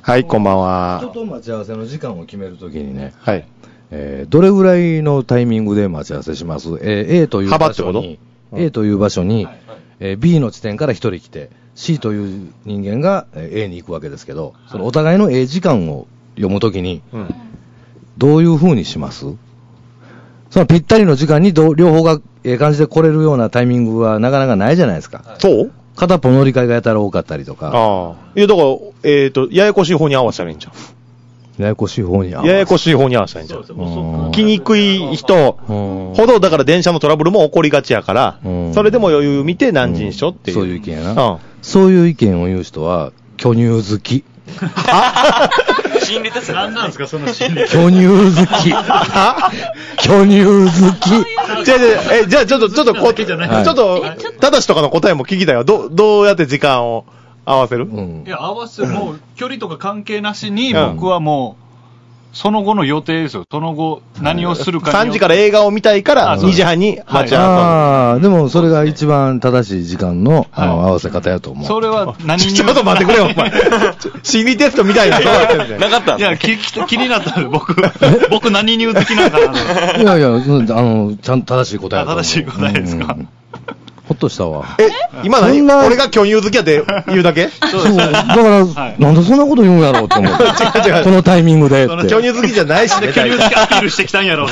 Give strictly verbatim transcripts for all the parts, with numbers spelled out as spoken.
はい、こんばんは。 人と待ち合わせの時間を決めるときにね、 はい。 えー、どれぐらいのタイミングで待ち合わせします？えー、A という場所に、うん、A という場所に、はいはい、えー、B の地点から一人来て、C という人間が A に行くわけですけど、はい、そのお互いの A 時間を読むときに、うん、どういう風にします？そのぴったりの時間にど両方がええ感じで来れるようなタイミングはなかなかないじゃないですか。 はい、そう片っぽ乗り換えがやたら多かったりとか。 ああ。いや、だから、えっ、ー、と、ややこしい方に合わせたらいいんじゃん。 ややこしい方に合わせややこしい方に合わせたらいいんじゃん。そうそう、来にくい人ほど、だから電車のトラブルも起こりがちやから、それでも余裕見て何時にしようっていう。 そういう意見やな。うん、そういう意見を言う人は、巨乳好き。 心理テスト何なんですか、その心理。 巨乳好き。巨乳好き。 じゃあ、え、じゃあちょっと、ちょっとこう、ちょっと、ただしとかの答えも聞きたいわ。ど、どうやって時間を合わせる？ うん、いや、合わせる、もう、距離とか関係なしに、僕はもう、その後の予定ですよ。その後、何をするかに。 さんじから映画を見たいから、にじはんに待ち合わせ。 ああ、でもそれが一番正しい時間の、あの、合わせ方やと思う。 それは何にちょっと待ってくれよ、お前。心理テストみたいな。 なかったんいや、気、気になったんで、僕、僕何に好きなんかな。 いやいや、あの、ちゃんと正しい答え。 正しい答えですか。 ほっとしたわ。 え、今何俺が巨乳好きやって言うだけ？ そう。だから、はい、なんでそんなこと言うんやろうって思って。違う違う。このタイミングでって。 巨乳好きじゃないしね。 巨乳好きアピールしてきたんやろうって。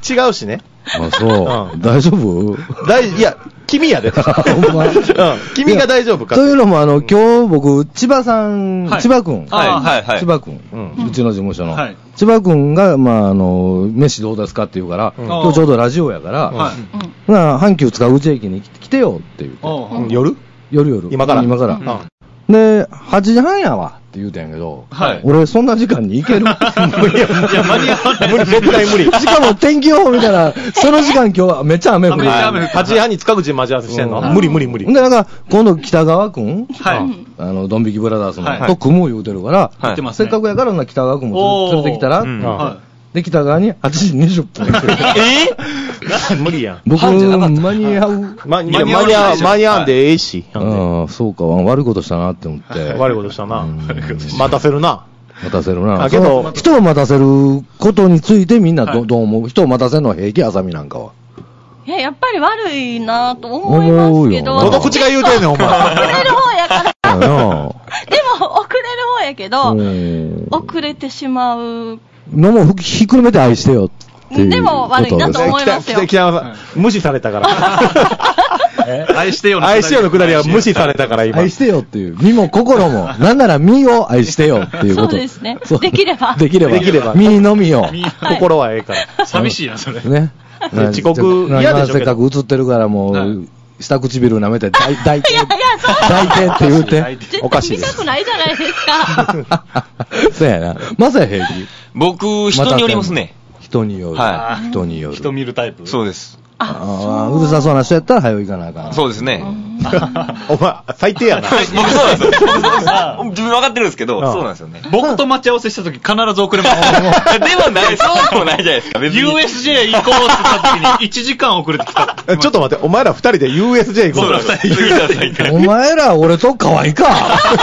違うしね。 あ、そう。うん、大丈夫？ 大、いや、君やで。ほんま。うん。君が大丈夫か。 というのも、あの、今日僕、千葉さん、はい、千葉くん。 はいはいはい。 千葉くん。うん。うちの事務所の。はい。千葉くんが、まあ、あの、飯どうですかって言うから、うん、今日ちょうどラジオやから、はい。まあ、阪急塚口駅に来てよって言うて。 うん、夜夜夜。 今から今から。うん。で、はちじはんやわって言うたんやけど、はい。俺そんな時間に行ける？無理や、 いや、間に合わない。無理、絶対無理。 しかも天気予報見たら、その時間今日はめっちゃ雨降る。 はちじはんに塚口で待ち合わせしてんの？無理無理無理。 で、なんか、今度北川くん？はい。あの、ドン引きブラザーズの、と組む言うてるから、はい。せっかくやからな、北川くんも連れてきたら、はい。で、北川にはちじにじゅっぷん。 え？無理やん。 僕、間に合う。 間に合う、間に合うんでええし。 ああ、そうか、悪いことしたなって思って。 悪いことしたな。待たせるな。 待たせるな。 だけど、 人を待たせることについてみんなどう思う？人を待たせるのは平気？あさみなんかは。 いや、やっぱり悪いなと思いますけど。 どの口が言うてんねん、お前。 遅れる方やから。でも、遅れる方やけど、遅れてしまう。 のもひっくるめて愛してよっていう。 でも悪いなと思いますよ。 北山さん、無視されたから。 愛してよのくだり。愛してよのくだりは無視されたから今。 愛してよっていう。身も心も。なんなら身を愛してよっていうこと。 そうですね。できれば。 できれば。できれば。身の身を。 心はええから。 寂しいな、それ。 ね。 遅刻嫌でしょ。 せっかく映ってるからもう、下唇舐めて、抱いて、抱いてって言うて。 おかしいです。見たくないじゃないですか。 そうやな。まさや平気？ 僕、人によりますね。 人による。 はい。人による。 人見るタイプ？ そうです。 ああ、うるさそうな人やったら早いかなあかん。 そうですね。 お前、最低やな。 僕そうなんですよ。自分分かってるんですけど、そうなんですよね。 僕と待ち合わせした時必ず遅れます。 でもない、そうでもないじゃないですか。 ユーエスジェー 行こうって言った時にいちじかん遅れてきた。 ちょっと待って、お前ら二人で ユーエスジェー 行こう。そうだ、お前ら俺と可愛いか。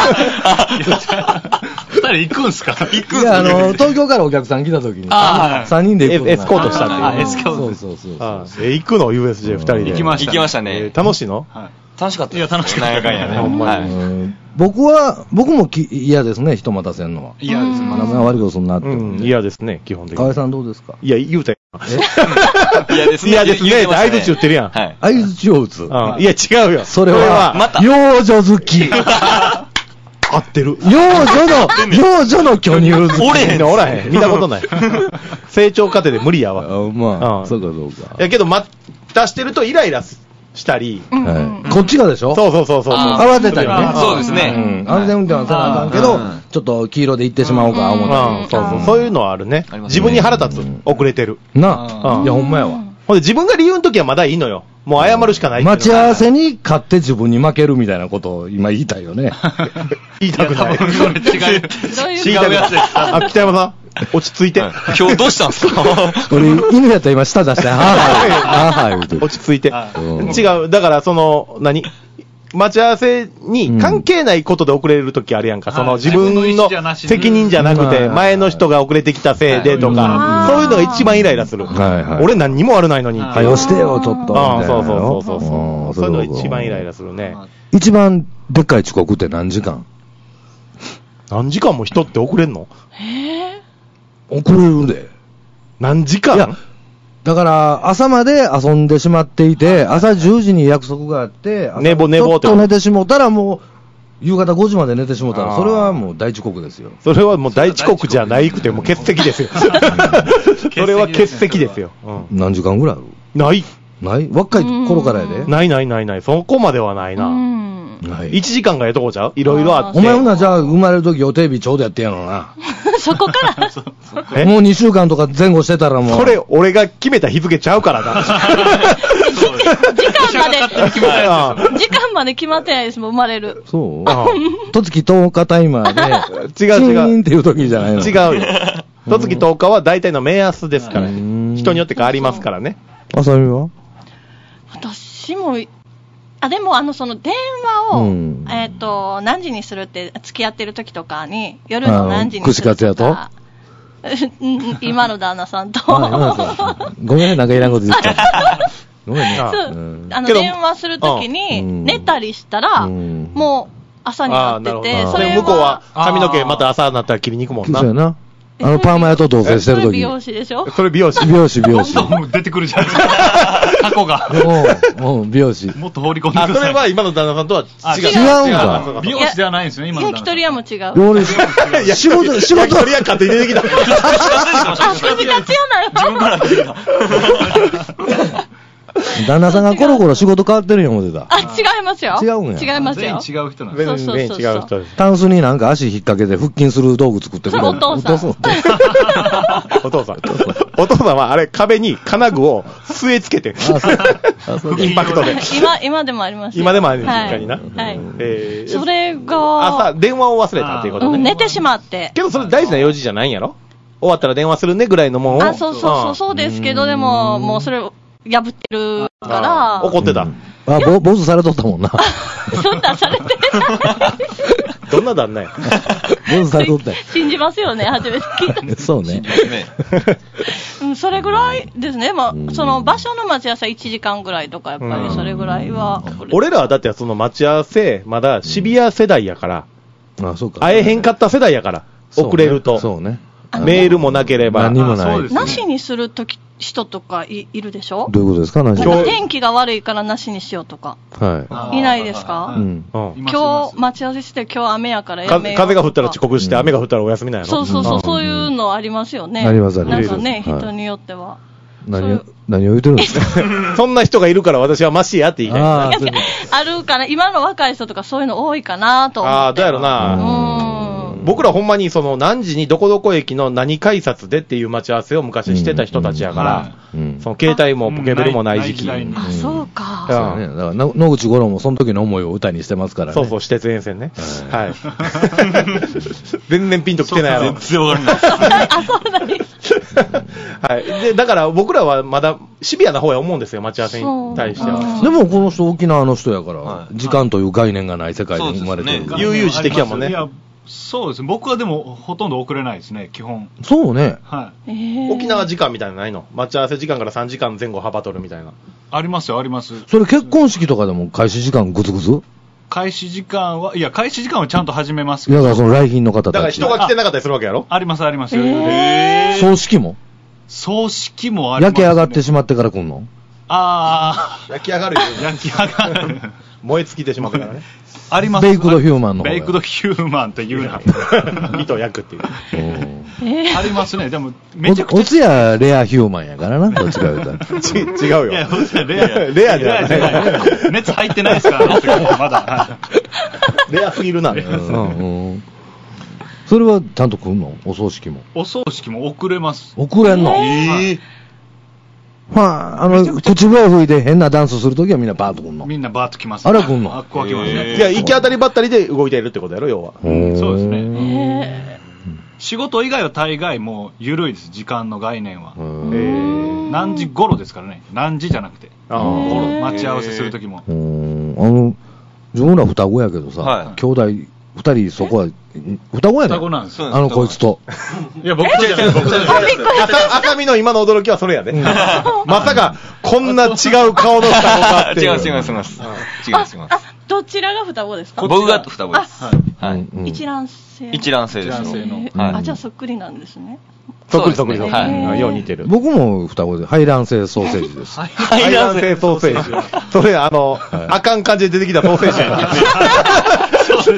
二人行くんすか？ 行くんすか？ いや、あの、東京からお客さん来た時に、三人で行く。 エスコートしたっていう。 エスコート。 そうそうそう。 え、行くの ユーエスジェー 二人で。 行きました。行きましたね。 楽しいの？ 楽しかった。 いや、楽しかった。 なんやかんやね。ほんまに。 僕は、僕も嫌ですね、人待たせるのは。 嫌です。 まだまだ悪いことすんなって。 嫌ですね、基本的に。 河合さんどうですか？ いや、言うたよ。 嫌ですね。 嫌ですね。相槌打ってるやん。 相槌を打つ。 いや、違うよ。 それは、幼女好き。 合ってる。 幼女の、幼女の巨乳好き。 おれへんね、おらへん。見たことない。成長過程で無理やわ。 まあ、そうかそうか。 やけど、待たしてるとイライラしたり。 こっちがでしょ？ そうそうそうそう。 慌てたりね。 そうですね。 安全運転はせなあかんけど、ちょっと黄色で行ってしまおうか、思ったり。 そうそう。そういうのはあるね。自分に腹立つ。遅れてる。 なあ。いや、ほんまやわ。 ほんで、自分が理由の時はまだいいのよ。もう謝るしかない。 待ち合わせに勝って自分に負けるみたいなことを今言いたいよね。 言いたくない。 違う。違うやつです。 あ、北山さん、落ち着いて。 今日どうしたんですか？ 俺、犬やったら今舌出して、はぁはぁ、はぁはぁ言うて。 落ち着いて。違う。だから、その、何待ち合わせに関係ないことで遅れるときあるやんか、うん、その自分の責任じゃなくて、前の人が遅れてきたせいでとか、そういうのが一番イライラする。はいはい、俺何にも悪ないのにって。 はよしてよ、ちょっと。 ああ、そうそうそうそうそう。そういうのが一番イライラするね。 一番でっかい遅刻って何時間？ 何時間も人って遅れんの？ へぇ遅れるで。 何時間？いや、 だから、朝まで遊んでしまっていて、朝じゅうじに約束があって、 寝坊寝坊って。 ちょっと寝てしもたらもう、夕方ごじまで寝てしもたら、それはもう大遅刻ですよ。 それはもう大遅刻じゃないくて、もう欠席ですよ。それは欠席ですよ。 うん、何時間ぐらいある？ ない。 ない若い頃からやで。 ないないないない。そこまではないな。ない。いちじかんがええとこちゃう？いろいろあって。 お前ほんなじゃあ生まれるとき予定日ちょうどやってんやろな。 そこからもうにしゅうかんとか前後してたらもう。 それ、俺が決めた日付ちゃうからな。 時間まで、時間まで決まってないですもん、生まれる。 そうとつきとおかタイマーで、 違う違う。 チーンっていう時じゃないの？ 違うよ。とつきとおかは大体の目安ですから。人によって変わりますからね。 あさみは？ 私も、あ、でも、あの、その電話を、うん、えっ、ー、と、何時にするって、付き合ってる時とかに、夜の何時にするとか。串カツやと今の旦那さんと。 ごめんね、なんかいらんこと言っちゃった。ごめんね。そう、 うん、あの、電話する時に、寝たりしたら、うん、もう、朝になってて、 それは向こうは髪の毛また朝になったら切りに行くもんな。 そうやな。あの、パーマ屋と同棲してる時。それ美容師でしょ？ それ美容師。 美容師、美容師。 どんどん出てくるじゃないですか。過去が。 もう、美容師。 もっと放り込んでください。 それは今の旦那さんとは違う。 違うんか。 美容師ではないんですよね、今の旦那さん。 焼き鳥屋も違う。 俺、いや、仕事、仕事。 焼き鳥屋勝手に出てきた。 あ、串カツ屋なよ。 自分から出てきた。 旦那さんがコロコロ仕事変わってるよ、思ってた。 あ、違いますよ。 違うんや。違いますよ。 全員違う人なんです。 そうそうそう。 全員違う人です。 タンスになんか足引っ掛けて腹筋する道具作ってくれる。 お父さん。 お父さん。お父さんはあれ壁に金具を据え付けて、インパクトで。 今、今でもあります。 今でもあるんです、実家にな。 はい。えー、それが、 朝、電話を忘れたっていうことね。 うん、寝てしまって。 けどそれ大事な用事じゃないんやろ？終わったら電話するねぐらいのもんを。 あ、そうそうそう、そうですけど、でも、もうそれを破ってるから。 怒ってた。 あ、ぼ、坊主されとったもんな。 そんなんされてどんな旦那や。 坊主されとったよ。 信じますよね、初めて聞いた。 そうね。 うん、それぐらいですね。まあ、その場所の待ち合わせはいちじかんぐらいとか、やっぱりそれぐらいは。 俺らはだってその待ち合わせ、まだシビア世代やから。 あ、そうか。 会えへんかった世代やから。遅れると。 そうね。 メールもなければ。 何もない。 なしにするとき、人とか い, いるでしょ？ どういうことですか？何か天気が悪いからなしにしようとか。はい。いないですか？うん。今日待ち合わせして今日雨やからやめよう。 風が降ったら遅刻して、雨が降ったらお休みなんやろ？ そうそうそう、そういうのありますよね。 ありますあります。 なんかね、人によっては。 何を、何を言うてるんですか？ そんな人がいるから私はマシやって言いたい。ああるかな、今の若い人とかそういうの多いかなと思って。 ああ、どうやろな。僕らほんまにその何時にどこどこ駅の何改札でっていう待ち合わせを昔してた人たちやから、その携帯もポケベルもない時期。 あ、そうか。 そうね。だから野口五郎もその時の思いを歌にしてますからね。 そうそう、私鉄沿線ね。はい。全然ピンときてないやろ。 全然わかんない。 あ、そうなんです。 はい。で、だから僕らはまだシビアな方や思うんですよ、待ち合わせに対しては。 でもこの人沖縄の人やから、時間という概念がない世界に生まれてる。 悠々自適やもんね。 そうですね。僕はでもほとんど遅れないですね、基本。 そうね。 はい。 えー、 沖縄時間みたいなのないの？待ち合わせ時間からさんじかんぜん後幅取るみたいな。 ありますよ、あります。 それ結婚式とかでも開始時間グツグツ？ 開始時間は、いや、開始時間はちゃんと始めますけど。 いや、だからその来賓の方たち。 だから人が来てなかったりするわけやろ？ あります、あります。 えー、葬式も？ 葬式もあります、ね。 焼け上がってしまってから来んの？ ああ。焼き上がるよ。 焼き上がる。 燃え尽きてしまったからね。 あります。 ベイクドヒューマンの。 ベイクドヒューマンって言うな。 糸焼くっていう。 えー、 ありますね。でも、めちゃくちゃ。 おつやレアヒューマンやからな、どっちか言うたら。 違うよ。 いや、おつやレア。 レアじゃない。 熱入ってないですからね、まだ。 レアすぎるな。 それはちゃんと来んの？お葬式も。 お葬式も遅れます。 遅れんの？ えーまあ、あの、口笛吹いて変なダンスするときはみんなバーッと来んの？ みんなバーッと来ます。 あれは来んの？ あっこは来ますね。 いや、行き当たりばったりで動いているってことやろ、要は。 そうですね。仕事以外は大概もう緩いです、時間の概念は。何時頃ですからね。何時じゃなくて。頃、待ち合わせするときも。 あの、 自分ら双子やけどさ、はい、兄弟二人そこは双子やね。双子なんですよ。あのこいつと。 いや僕とじゃない僕とじゃない。 赤身の今の驚きはそれやで。まさかこんな違う顔の双子かっていう。 違う違う違う違う違う違う。 どちらが双子ですか？ 僕が双子です。 はい。一卵性。 一卵性です。 あ、じゃあそっくりなんですね。 そっくりそっくりそっくり。よう似てる。 僕も双子で、排卵性ソーセージです。 排卵性ソーセージ。それ、あの、あかん感じで出てきたソーセージやな。そうです。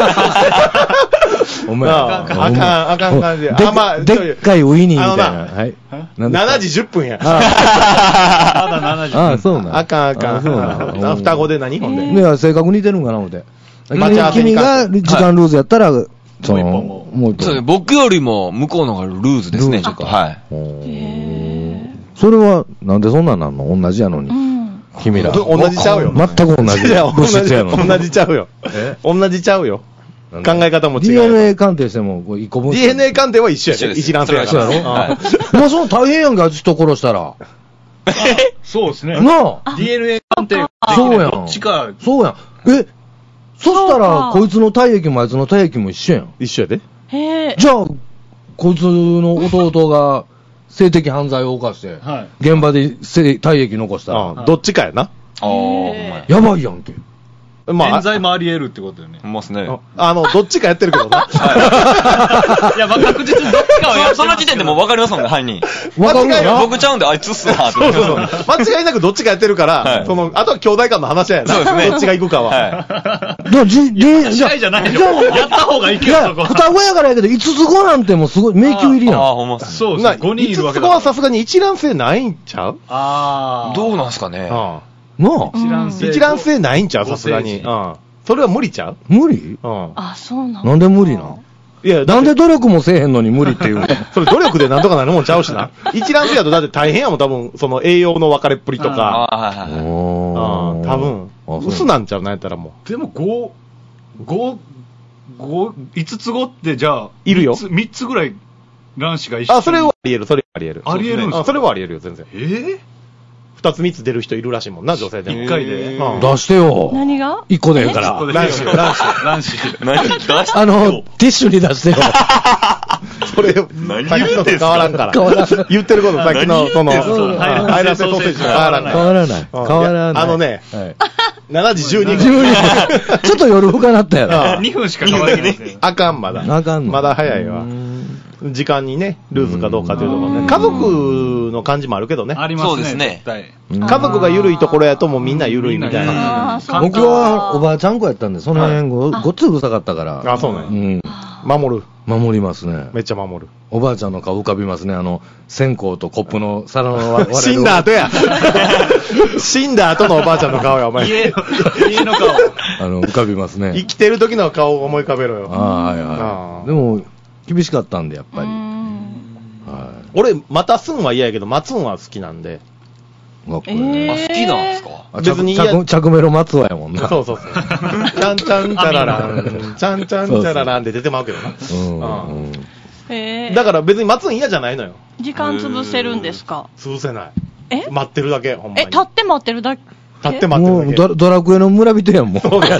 お前、 あかん、あかん感じで。 あ、まあ、でっかいウィニーみたいな。はい。 しちじじゅっぷんや。 まだしちじゅっぷん。 ああ、そうなん。 あかん、あかん。そうなん。双子で何ほんで。 いや、性格似てるんかな、思って。君が時間ルーズやったら、その、もう一本。僕よりも向こうの方がルーズですね、ちょっと。はい。 それは、なんでそんなんなんの？同じやのに。君ら。 同じちゃうよ。 全く同じ。 物質やのに。同じちゃうよ。同じちゃうよ。考え方も違う。 ディーエヌエー 鑑定しても、一個分。 ディーエヌエー 鑑定は一緒やで。一卵性やから。 もうその大変やんか、人殺したら。 そうですね。 なあディーエヌエー 鑑定。 そうやん。 どっちか。 そうやん。え、そしたら、こいつの体液もあいつの体液も一緒やん。 一緒やで。 へじゃあ、こいつの弟が性的犯罪を犯して、現場で体液残したら。 どっちかやな。 やばいやんけ。 まあ、冤罪もあり得るってことよね。 ますね。 あの、どっちかやってるけどな。 いや、まあ、確実にどっちかはやる。その時点でもう分かりますもんね、犯人。 分かるよ。 僕ちゃうんで、あいつっすな。 そうそうそう。間違いなくどっちかやってるから、その、あとは兄弟間の話やな。そうですね。どっちが行くかは。 はい。じ、じ、じゃじゃないよ。やった方がいいけど、そこ。 双子やからやけど、五つ子なんてもうすごい迷宮入りやん。ああ、 ほんまそうですね。ごにんいるわけだ。 五つ子はさすがに一卵性ないんちゃう？ ああ。どうなんすかね。 ああ。なあ。 一卵性。一卵性ないんちゃう？さすがに。うん。それは無理ちゃう？ 無理？ うん。 あ、そうなの。 なんで無理なん？いや、なんで努力もせえへんのに無理っていうの？ それ努力でなんとかなるもんちゃうしな。一卵性だとだって大変やもん、多分、その栄養の分かれっぷりとか。ああ、はいはいはい。多分。薄なんちゃうなんやったらもう。でもご、ご、ご、五つ子ってじゃあ、 いるよ。 三つぐらい卵子が一緒に。 あ、それはあり得る、それはあり得る。 あり得るんですか？ それはあり得るよ、全然。 えぇ？ 二つ三つ出る人いるらしいもんな、女性でも。 一回で。 出してよ。 何が？ 一個で言うから。 卵子、卵子。 卵子。 何出してあの、ティッシュに出してよ。 それ、何言うのと変わらんから。言ってること、さっきの、その、ハイラセソーセージと変わらない。 変わらない。変わらない。 あのね、しちじじゅうにふん。 ちょっと夜深なったやろ。 にふんしか変わらない。 あかん、まだ。 あかんの。 まだ早いわ。時間にね、ルーズかどうかというところね。家族の感じもあるけどね。 ありますね。そうですね。 家族が緩いところやともうみんな緩いみたいな。 僕はおばあちゃん子やったんで、その辺ごっつうるさかったから。 あ、そうね。守る。 守りますね。 めっちゃ守る。 おばあちゃんの顔浮かびますね。あの、線香とコップの皿の割れる。 死んだ後や。死んだ後のおばあちゃんの顔や、お前。 家の、家の顔。 あの、浮かびますね。 生きてる時の顔を思い浮かべろよ。 ああ、はいはい。でも、厳しかったんで、やっぱり。 俺、またすんは嫌やけど、待つんは好きなんで。 学校ね。あ、好きなんですか？ 別に着、着メロ松はやもんな。 そうそうそう。ちゃんちゃんちゃららん、ちゃんちゃんちゃららんで出てまうけどな。うん。へだから別に待つん嫌じゃないのよ。 時間潰せるんですか？ 潰せない。 え？ 待ってるだけ、ほんまに。 え、立って待ってるだけ？ 立って待ってるだけ。 ドラクエの村人やん、もう。そうや。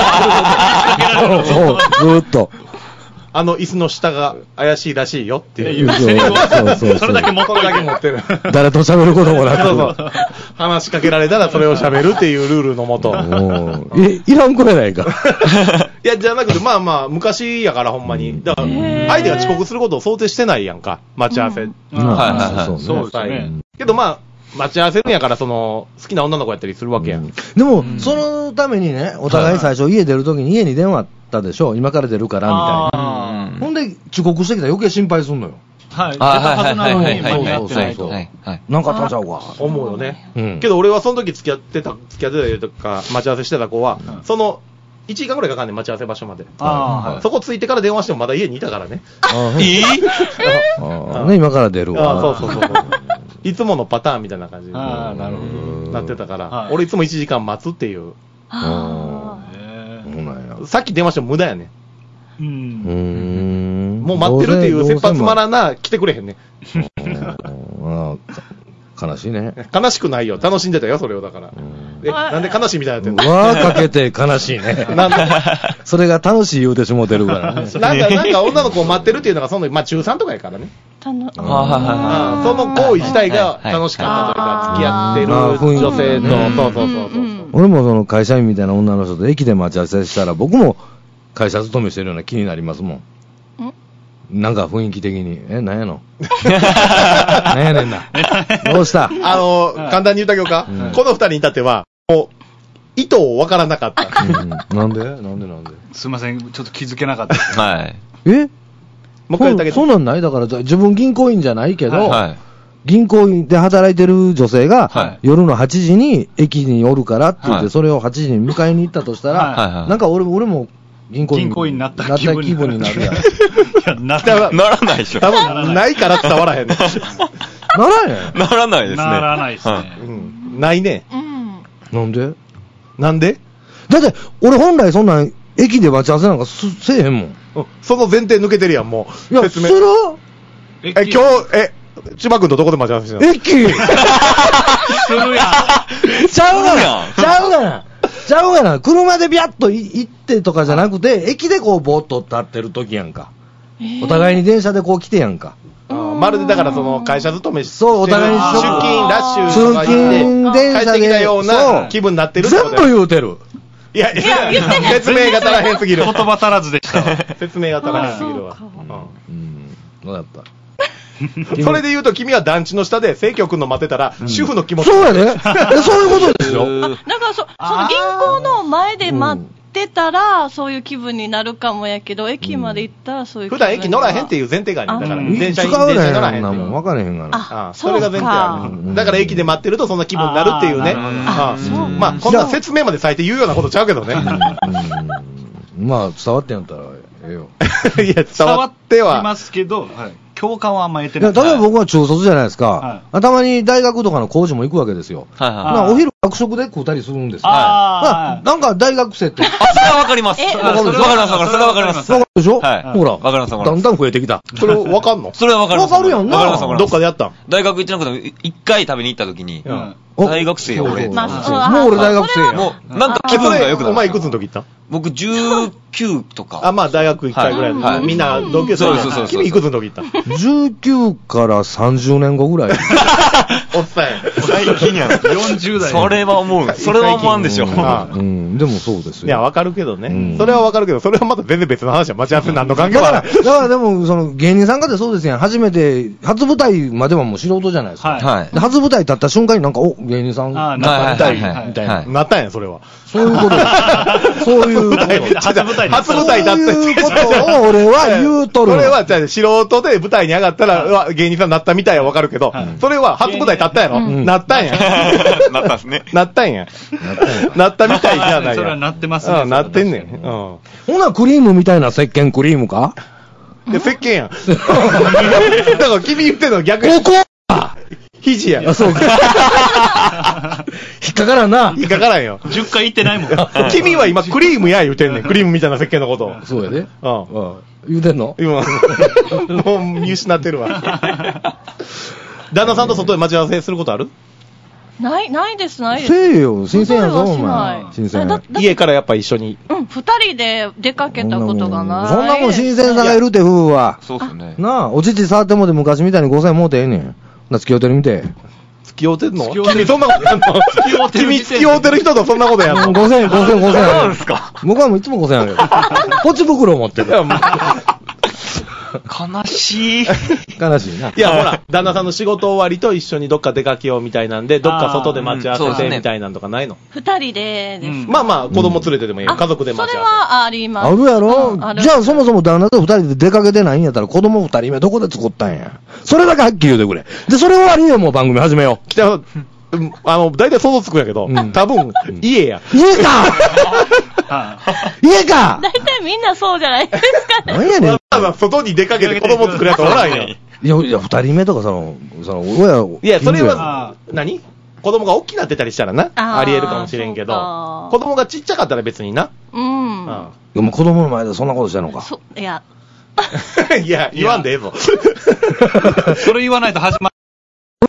そう、ずーっと。 あの椅子の下が怪しいらしいよっていう。 そうそう。 それだけ持ってる。 誰と喋ることもなく。 そうそう。話しかけられたらそれを喋るっていうルールのもと。 え、いらん子やないか。 いや、じゃなくて、まあまあ、昔やからほんまに。だから、相手が遅刻することを想定してないやんか。待ち合わせ。はいはいはい。 そうですね。けどまあ、待ち合わせるんやから、その、好きな女の子やったりするわけやん。 でも、そのためにね、お互い最初家出るときに家に電話あったでしょ。今から出るから、みたいな。ほんで、遅刻してきたら余計心配すんのよ。 はい。出たはずなのに、 そうそうそうそう。なんかあったんちゃうか。 思うよね。けど俺はその時付き合ってた、付き合ってたとか、待ち合わせしてた子は、その、いちじかんくらいかかんねん、待ち合わせ場所まで。そこ着いてから電話してもまだ家にいたからね。 いいね、今から出るわ。 そうそうそう。いつものパターンみたいな感じになってたから、俺いつもいちじかん待つっていう。さっき電話しても無駄やね。うん。もう待ってるっていう切羽詰まらな、来てくれへんね。 悲しいね。 悲しくないよ。楽しんでたよ、それをだから。 え、なんで悲しいみたいになってんの？ わーかけて悲しいね。なんでそれが楽しい言うてしもてるからね。 なんか、なんか女の子を待ってるっていうのが、その、まあ中さんとかやからね。 たのあその行為自体が楽しかったというか、付き合ってる女性と、そうそうそうそう。 俺もその会社員みたいな女の人と駅で待ち合わせしたら、僕も会社勤めしてるような気になりますもん。なんか雰囲気的に。え、なんやのなんやねんな。どうした？ あの、簡単に言ってあげようか。この二人に至っては、もう、意図をわからなかった。 なんでなんでなんで。 すいません、ちょっと気づけなかったです。 はい。 えもう一回言ってあげて。 そうなんないだから自分銀行員じゃないけど、はい、銀行員で働いてる女性が、はい、夜のはちじに駅におるからって言って、はい、それをはちじに迎えに行ったとしたら、はい、なんか俺俺も銀行員になった気分になるやん。いやならないでしょ。 多分ないから伝わらへん。ならへん。 ならないですね。 ならないですね。 はいうん、ないね。 なんでなんでだって、俺本来そんなん駅で待ち合わせなんかせえへんもん。 その前提抜けてるやん、もう。 いや、説明。するえ、今日、え、千葉君とどこで待ち合わせしてんの？ 駅するやん。 ちゃうがな。ちゃうがな。ちゃうがな。車でビャッと行ってとかじゃなくて、駅でこうぼーっと立ってる時やんか。お互いに電車でこう来てやんか。 まるでだからその会社勤めしてそう、お互いに出勤ラッシュとか行って帰ってきたような気分になってるってこと全部言うてる。 いや、いや、説明が足らへんすぎる。 言葉足らずでしたわ。 説明が足らへんすぎるわ。 うん。どうだったそれで言うと君は団地の下で清京君の待ってたら、主婦の気持ち。 そうやね。そういうことですよ。 だからそ、その銀行の前で待ってたら、そういう気分になるかもやけど、駅まで行ったらそういう気分。 普段駅乗らへんっていう前提があるんだから、電車に乗らへん。 分かれへんがな。それが前提ある。だから駅で待ってるとそんな気分になるっていうね。まあ、こんな説明までされて言うようなことちゃうけどね。 まあ、伝わってんやったらええよ。 いや、伝わっては。 いますけど、共感はあんま得てない。 例えば僕は中卒じゃないですか。たまに大学とかの講師も行くわけですよ。お昼学食で食うたりするんですよ。なんか大学生って。 あ、それはわかります。わかります。わかります。それはわかります。 わかるでしょはい。 ほら。 わかります。 だんだん増えてきた。 それわかんの？ それはわかります。 わかるやんな。 わかります。わかります。 どっかでやったん？ 大学行ってなくても、一回食べに行った時に、大学生や俺。もう俺大学生や。 もう、なんか気分が良くなる。 お前いくつの時行った？ 僕じゅうきゅうとか。 あ、まあ大学いっかいぐらい。みんな同級生。 そうそうそう。 君いくつの時行った？ じゅうきゅうからさんじゅうねんごぐらい。 おっさんや。 最近や。 よんじゅう代。 それは思う。それは思わんでしょ。 うん、でもそうですよ。 いや、わかるけどね。それはわかるけど、それはまた全然別の話は待ち合わせ何の関係もない。 だからでも、その芸人さんかってそうですやん。初めて、初舞台まではもう素人じゃないですか。はい。初舞台立った瞬間になんか、お、芸人さんなったみたいみたいな。 なったんや、それは。 そういうことです。そういうこと。 初舞台初舞台だった。 そういうことを俺は言うとる。 それは、じゃあ素人で舞台に上がったら、芸人さんになったみたいはわかるけど、それは初舞台立ったやろ？なったんや。 なったんすね。 なったんや。なったみたいじゃないや。 それはなってますね。 うん、なってんねん。うん。 ほな、クリームみたいな石鹸クリームか？ いや、石鹸やん。だから君言ってんの逆に。 ここ肘や。 そうか。引っかからんな。 引っかからんよ。 じゅっかい行ってないもん。 君は今クリームや言うてんねん。クリームみたいな石鹸のこと。 そうやで。うん。 言うてんの？ 今。もう見失ってるわ。旦那さんと外で待ち合わせすることある？ ない、ないです、ないです。 せえよ、新鮮やぞ、お前。新鮮。 家からやっぱ一緒に。 うん、二人で出かけたことがない。 そんなもん新鮮さがいるって、夫婦は。 そうっすね。 なあ、おちち触ってもで昔みたいにごせんもうてええねん。な、付き合うてるみて。 付き合うてんの？君そんなことやんの？君付き合うてる人とそんなことやんの？ ごせん、ごせん、ごせん。 そうですか。 僕はもういつもごせんあるよ。ポチ袋持ってる。 悲しい。 悲しいな。 いや、ほら、旦那さんの仕事終わりと一緒にどっか出かけようみたいなんで、どっか外で待ち合わせてみたいなんとかないの？ 二人でです。 まあまあ、子供連れてでもいいよ。家族で待ち合わせ。 それはあります。 あるやろ？じゃあそもそも旦那と二人で出かけてないんやったら子供二人目どこで作ったんや。それだけはっきり言うてくれ。で、それ終わりにはもう番組始めよう。 来た、あの、大体想像つくんやけど、多分、家や。 家か家か大体みんなそうじゃないですかね。 何やねん。 ただ外に出かけて子供作るやつおらんやん。 いや、いや、二人目とかその、その、親、 いや、それは、何？子供が大きなってたりしたらな、あり得るかもしれんけど、子供がちっちゃかったら別にな。 うん。 でも子供の前でそんなことしてんのか。 そ、いや。 いや、言わんでええぞ。 それ言わないと始まる。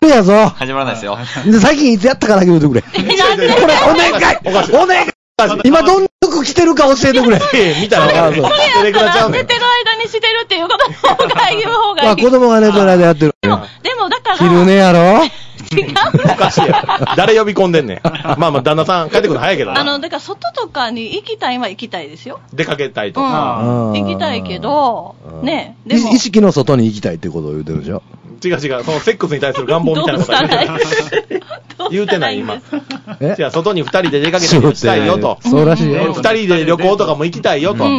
やぞ。 始まらないですよ。 で、最近いつやったかだけ言うてくれ。これ、お願いお願い今どんな服着てるか教えてくれ。 見たら分かる。 これやったら寝てる間にしてるっていうことの方が言う方がいい。 まあ子供が寝てる間やってる。 でも、でもだから。 昼寝やろ違う。 おかしいや。誰呼び込んでんねん。まあまあ、旦那さん帰ってくるの早いけどな。 あの、だから外とかに行きたいは行きたいですよ。 出かけたいとか。うん。行きたいけど、ね。 でも。意識の外に行きたいってことを言うてるでしょ。 違う違う。そのセックスに対する願望みたいなことは言うてない。言うてない、今。えじゃあ、外に二人で出かけてしたいよと。 そうらしいよ。 二人で旅行とかも行きたいよと。うん。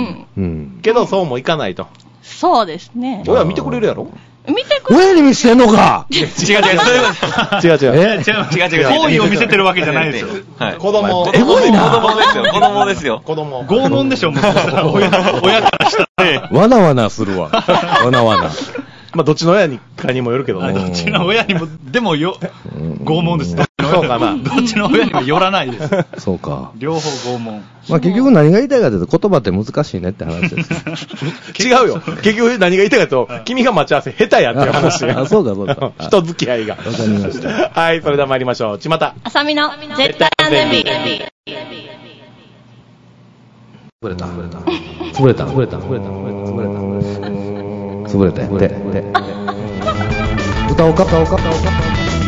けど、そうも行かないと。 そうですね。 親見てくれるやろ見てくれ親に見せてんのか違う違う、そういうこと違う違う。 え違う違う違う。好意を見せてるわけじゃないですよ。 はい。子供。 エゴいな。子供ですよ。子供ですよ。 子供。 拷問でしょ、もう。親からしたらね。 わなわなするわ。わなわな。 まあ、どっちの親にかにもよるけどね。 どっちの親にも、でもよ、拷問です。 そうかな。 どっちの親にもよらないです。 そうか。 両方拷問。 まあ結局何が言いたいかというと言葉って難しいねって話です。 違うよ。結局何が言いたいかというと、君が待ち合わせ下手やっていう話。 あ、そうかそうか。 人付き合いが。 わかりました。 はい、それでは参りましょう。ちまた。 あさみの絶対安全日。 潰れた。潰れた。潰れた。潰れた。潰れた。潰れた。潰れた。潰れた。歌おうか、歌おうか、歌おうか。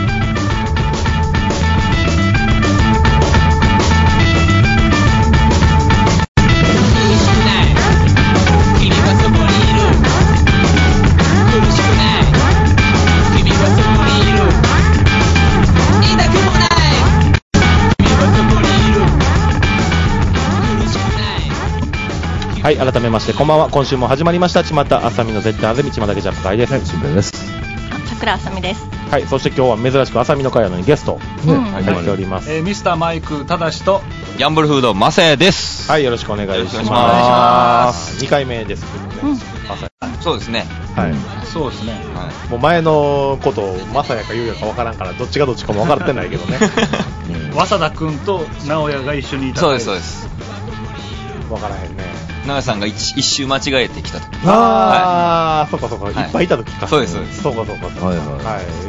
はい、改めましてこんばんは。今週も始まりましたちまたあさみの絶対あぜみちまたけジャップ会です。 はい、しんべヱです。 桜あさみです。 はい、そして今日は珍しくあさみの会なのにゲストね、うん、入っております。 えー、ミスターマイクただしとギャンブルフードマセです。 はい、よろしくお願いします。 お願いします。 にかいめですけどね、うん、 そうですね。 はい、 そうですね。 はい、もう前のことをマサヤかユウヤかわからんからどっちがどっちかも分かってないけどね。 早田君と直哉が一緒にいた。 そうですそうです。 分からへんね。 直哉さんが 一, 一周間違えてきた時。 ああ、はい、そうかそうか、はい、いっぱいいた時か。 そうですそうです。 そうかそうかそうか。はいはい、はい、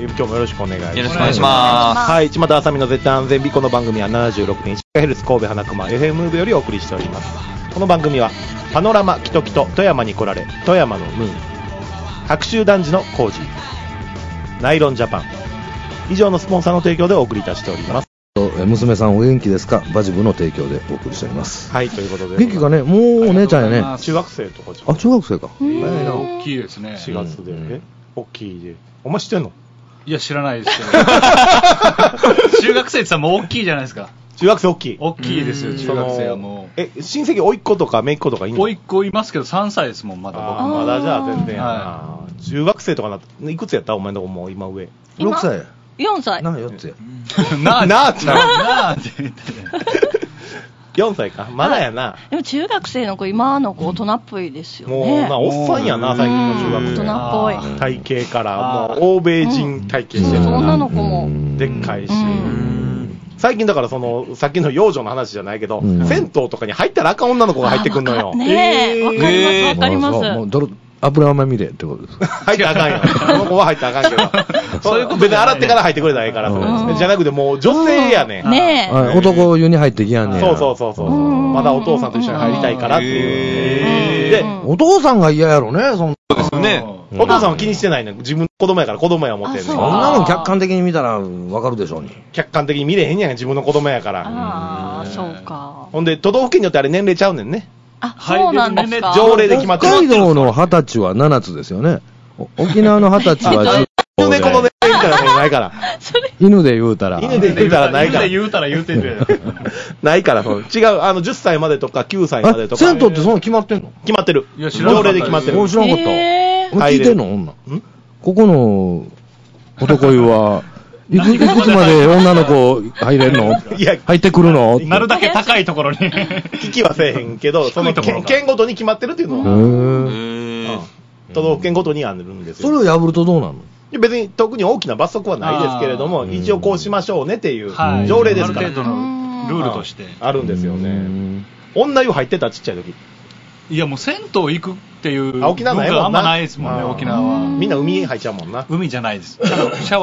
今日もよろしくお願いします。 よろしくお願いします。 はい、ちまたあさみの絶対安全日。この番組は ななじゅうろくてんいちメガヘルツ 神戸花熊 エフエム 部よりお送りしております。この番組はパノラマキトキト富山に来られ富山のムーン白州男児のコージーナイロンジャパン以上のスポンサーの提供でお送りいたしております。 娘さんお元気ですか。バジブの提供でお送りしております。 はい、ということで元気かね。もうお姉ちゃんやね。 中学生とかじゃん。 あ、中学生か。 えー、大きいですね。 しがつで、うん、え大きいで。お前知ってんの？ いや知らないですけど。中学生ってさもう大きいじゃないですか。 中学生大きい。 大きいですよ、中学生はもう。 え、親戚甥っ子とか姪っ子とかいんの？ 甥っ子いますけどさんさいですもん、まだ僕。 まだじゃあ全然やな、はい、中学生とかなって、いくつやったお前のとこもう今上。 ろくさい。 よんさい。 なあ、よっつや。 なあ、なあってなあって言ってよんさいか。まだやな。 でも中学生の子、今の子大人っぽいですよね。 もうな、おっさんやな、最近の中学生。 大人っぽい。 体型から、もう欧米人体型してる。 女の子も。 でっかいし。最近だからその、さっきの幼女の話じゃないけど、銭湯とかに入ったらあかん女の子が入ってくんのよ。 ねえ、わかります、わかります。 油まみれってことですか。 入ったらあかんよ。この子は入ったらあかんけど。そういうこと別に洗ってから入ってくれたらいいから、じゃなくてもう女性やねん。 ねえ。 男湯に入ってきやんねん。 そうそうそうそう。まだお父さんと一緒に入りたいからっていう。 で、お父さんが嫌やろね、そんな。 そうですよね。 お父さんは気にしてないねん。自分子供やから子供や思ってんねん。そんなもん客観的に見たらわかるでしょうに。 客観的に見れへんやん、自分の子供やから。 ああ、そうか。 ほんで、都道府県によってあれ年齢ちゃうねんね。 あ、そうなんですか。 条例で決まってる。 北海道の二十歳はななつですよね。沖縄の二十歳はじゅう。 犬でこの年齢みたいなもんないから。 犬で言うたら。 犬で言うたらないから。 犬で言うたら言うてる。 ないから、その違う、あの、じゅっさいまでとかきゅうさいまでとか。 銭湯ってそんな決まってんの？ 決まってる。 いや、知らんかった。 条例で決まってる。 知らんかった。聞いてんの女。ここの男湯は、いく、いくつまで女の子入れんの？いや、入ってくるの？ なるだけ高いところに。 聞きはせえへんけど、その県、県ごとに決まってるっていうのは。へー。都道府県ごとにあるんですよ。 それを破るとどうなの？ 別に特に大きな罰則はないですけれども、一応こうしましょうねっていう条例ですから。 ある程度のルールとして。 あるんですよね。女湯入ってたちっちゃい時。 いやもう銭湯行くっていう沖縄のあんまないですもんね、沖縄は。 みんな海入っちゃうもんな。 海じゃないです。シャワー。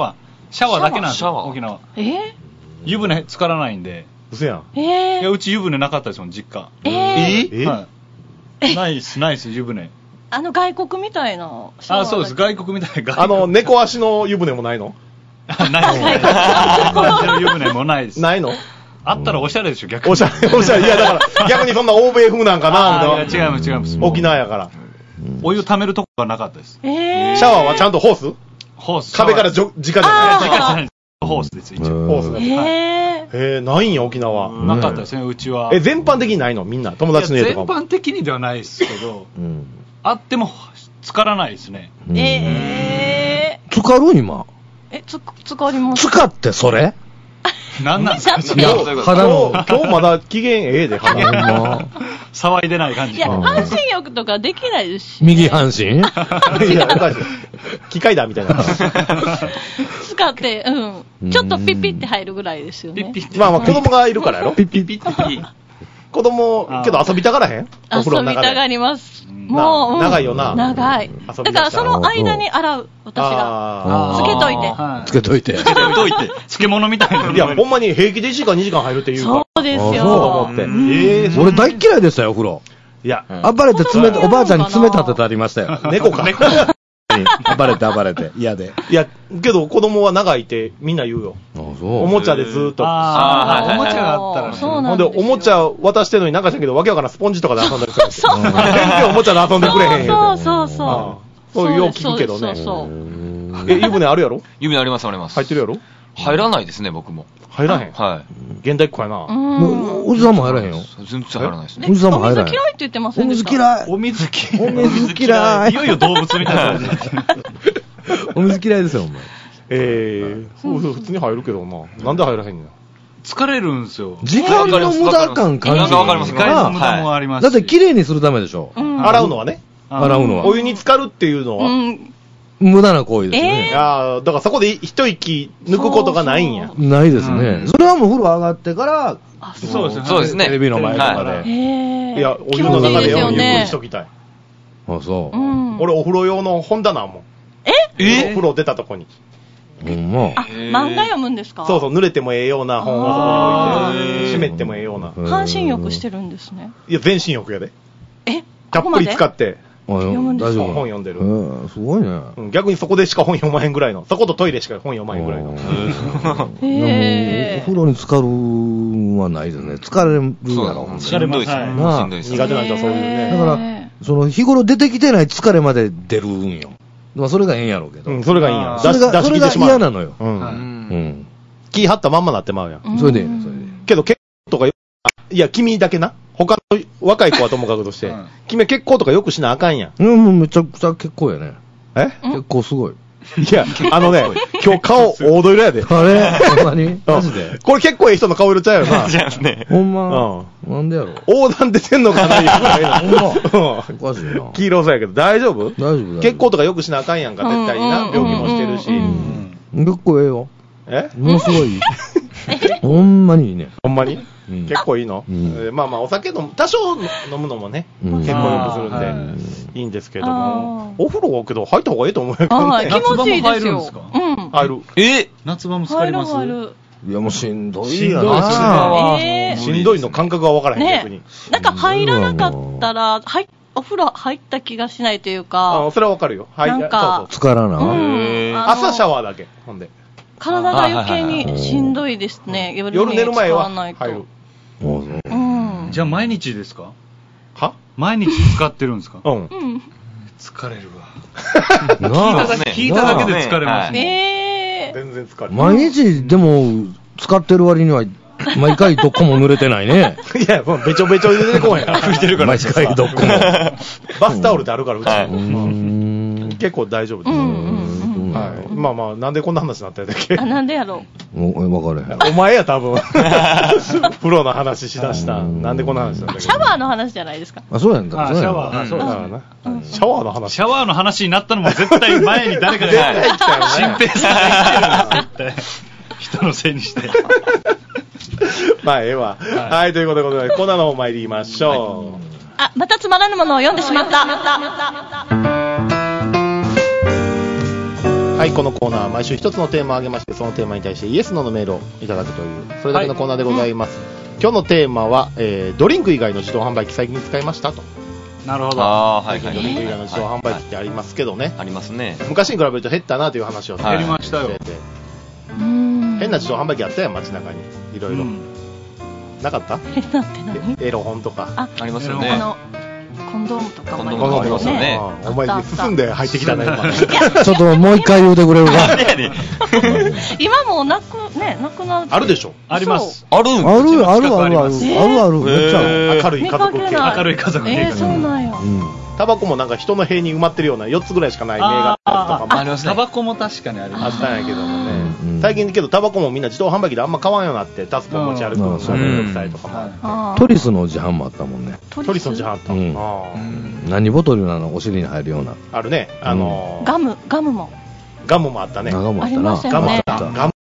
シャワーだけなんですよ、 シャワー沖縄。 えー、 湯船浸からないんで。 嘘やん。 えー、 いや、うち湯船なかったですもん、実家。 えー、 えはい。ないです、ないです、湯船。 あの外国みたいな。 あ、そうです、外国みたいな。 あの、猫足の湯船もないの？ ないですね。外国の湯船もないです。 ないの？ あったらおしゃれでしょ、逆に。 おしゃれ、おしゃれ。いや、だから、逆にそんな欧米風なんかな、 あーいや違います違います沖縄やから。 お湯溜めるとこがなかったです。 えー、 シャワーはちゃんとホース？ ホース。 壁からじょ直じゃない。 あー直じゃないです。ホースです、一応。 ホースだと。 えー、 えー、ないんや、沖縄。 なかったですね、うちは。 え、全般的にないのみんな。友達の家とかも。 全般的にではないですけど、 うん。 あっても浸からないですね。 えー、 浸かる今。 え、つ、つかります。 使ってそれなんなんですか、 いや今日、 肌の今日今日まだ機嫌ええで、肌ほんま騒いでない感じ。 いや、半身浴とかできないですし、 右半身いや、おかしい。機械だ、みたいな。 使って、うん。ちょっとピッピって入るぐらいですよね。 ピッピッて。 まあまあ、子供がいるからやろピッピッピッピッピッ。 子供、けど遊びたがらへんお風呂遊びの中で。 たがります。もう、うん長いよな長い。 遊び出しただからその間に洗う、私が。 あつけといて。 はいつけといて。 つけといて。漬物みたいな。 ーいや、ほんまに平気でいちじかんにじかん入るって言うから。 そうですあそうよ。 と思って。 うんええ、 俺大嫌いでしたよ、お風呂。 いや、 暴れて爪、おばあちゃんに爪立ててありましたよ。 猫か。 暴れて暴れて。嫌で。 いや、けど子供は長いってみんな言うよ。 あ、そう。 おもちゃでずーっと。 あー、 あーおもちゃがあったらね。 そうほで、 なんんですよ。 おもちゃ渡してるのになんかしたけど、わけわからんスポンジとかで遊んだりする。 そう全然おもちゃで遊んでくれへんよ。 そうそうそうああそういうよう聞くけどねそうそうそう。 え、湯船あるやろ指ありますあります。 入ってるやろ入らないですね、僕も。 入らへん。 は現代っ子やな。 うもん。 うおじさんも入らへんよ。 い。全然入らないですね。 おじさんも入らないお水嫌いって言ってませおんでした水嫌い。 お水嫌い。 お水嫌いいよいよ動物みたいな感じ。 お水嫌いですよ、お前。 えー、そうそう、普通に入るけどな。なんで入らへんのや。 疲れるんですよ。 時間の無駄感感じる。 なんかわかります時間の無駄もありますし。 だって綺麗にするためでしょ。 うん洗うのはね。 洗うのはお湯に浸かるっていうのは。 うん。 無駄な行為ですよえね。 いやーだからそこで一息抜くことがないんや。 そうないですね。 うんそれはもう風呂上がってから、 あ、 そうですね。 そうですねテレビの前とかはで。 へーいや、お湯気持ちいいの中でゆっくりですよねし。ときたい。 あ、そうう。 ん。 俺お風呂用の本棚もん。 えお風呂出たとこに。 ほんま。 あ、漫画読むんですか？ そうそう、濡れてもええような本をそこに置いて、 あー湿ってもええような。 半身浴してるんですね。 いや、全身浴やで。 え、 たっぷり使っって、 大読むんですか丈夫。 本読んでるうん、すごいね。 うん逆にそこでしか本読まへんぐらいの。そことトイレしか本読まへんぐらいの。 へーお風呂に浸かるはないですね。疲れるやろ。 しんどいですね。 なあしんどいです。 苦手な人はそういうね。 だからへその日頃出てきてない疲れまで出るんよ。まあそれがええんやろうけど。 うん、それがいいんや。 あーそれが、 出しそれが出し切ってしまう。 嫌なのよ。 うん。 う。 うんん。 気張ったまんまなってまうやん。 ーそれでええねそれでえけど結構とかよ、いや、君だけな。他の若い子はともかくとしてうん。 君は結構とかよくしなあかんやん。 えうん、もうめちゃくちゃ結構やね。 え結構すごい。 いや、あのね、今日顔黄土色やで。 あれほんまにマジでこれ結構ええ人の顔色ちゃうよな。 じゃあね。 ほんまなんでやろ横断出てんのかな、いうぐらいな。 ほんまうんおかしいな。 黄色そうやけど、大丈夫大丈夫大丈夫。 結構とかよくしなあかんやんか、絶対にな。 うん病気もしてるしうん。 うん結構ええよ。 えものすごいいい。ほんまにいいね。 ほんまにうん結構いいのうんえーまあまあ、お酒飲む、多少飲むのもね、 うん結構よくするんあでー、 いいんですけどもあ。ーお風呂はけど入った方がいいと思うやけどはい、 ね。 気持ちいいです夏場も入るんよですか。 うん。 入る。 え夏場も疲入るれます入る。 いやもうしんどいしんどいよな。 はえーしんどいの感覚がわからへん、逆にね。なんか入らなかったら、はい、お風呂入った気がしないというあか、 それはわかるよ。はい。 なんかそうそう疲らな。 うんへーあの朝シャワーだけ、ほんで。 体が余計にしんどいですね。夜夜寝る前は使わないと入る。 もうそううん。 じゃあ毎日ですか？ は毎日使ってるんですか？ うん。 うん。 疲れるわ。 なあそうですね聞いただけで疲れますね。 えー。 全然疲れる。 毎日でも使ってる割には毎回どこも濡れてないね。 いや、もうべちょべちょで出てこへんから。 拭いてるから毎回どこも。 バスタオルであるから、うち。 はいうんん結構大丈夫です。 うんうんうん。 はい。まあまあ、なんでこんな話になったんだっけあ、なんでやろもう分かれへん。 お前や、多分。プロの話しだした。なんでこんな話なんだっう。 けシャワーの話じゃないですか。 あ、そうやんだ。 あそうやんシャワーそうだからな。シャワーの話。 シャワーの話になったのも絶対前に誰かが絶対来たよね心平さんが言ってるんです絶対。人のせいにして。 まあ、ええわ。 はいはい、ということで、こんなのを参りましょう。 あ、またつまらぬものを読んでしまった。 ははい、このコーナーは毎週一つのテーマを挙げまして、そのテーマに対してイエスノーのメールをいただくというそれだけのコーナーでございます、はい、今日のテーマは、えー、ドリンク以外の自動販売機最近使いましたと。 なるほど。 あ、はいはい、 ドリンク以外の自動販売機ってありますけどね、はいはい、 ありますね。 昔に比べると減ったなという話を、 はい、減りましたよ。 変な自動販売機あったやん、街中にいろいろ、うん、なかった？ 変なって何？ エロ本とかあ, ありますよね。 あのコンドームとかもありますよね。 お前進んで入ってきたね。 ちょっともう一回言うてくれるか。 今もなくね、なくなる。 あるでしょ。 あります。 ある。 あるあるあるあるあるある。めっちゃ明るい家族系。 明るい家族系。 えー、そうなんや。 タバコもなんか人の塀に埋まってるようなよっつぐらいしかない銘柄とかもありますね。タバコも確かにあります。 あったんやけどもね、うん、最近けどタバコもみんな自動販売機であんま買わんようになって、タスコ持ち歩くのがめんどくさいとかもあって、 トリスの自販もあったもんね。 トリスの自販あった、うんあうん、何ボトルなのお尻に入るようなあるね、あのー、 ガムガムもガムもあったね。 ガムもあったな。 ガムあったガムあった、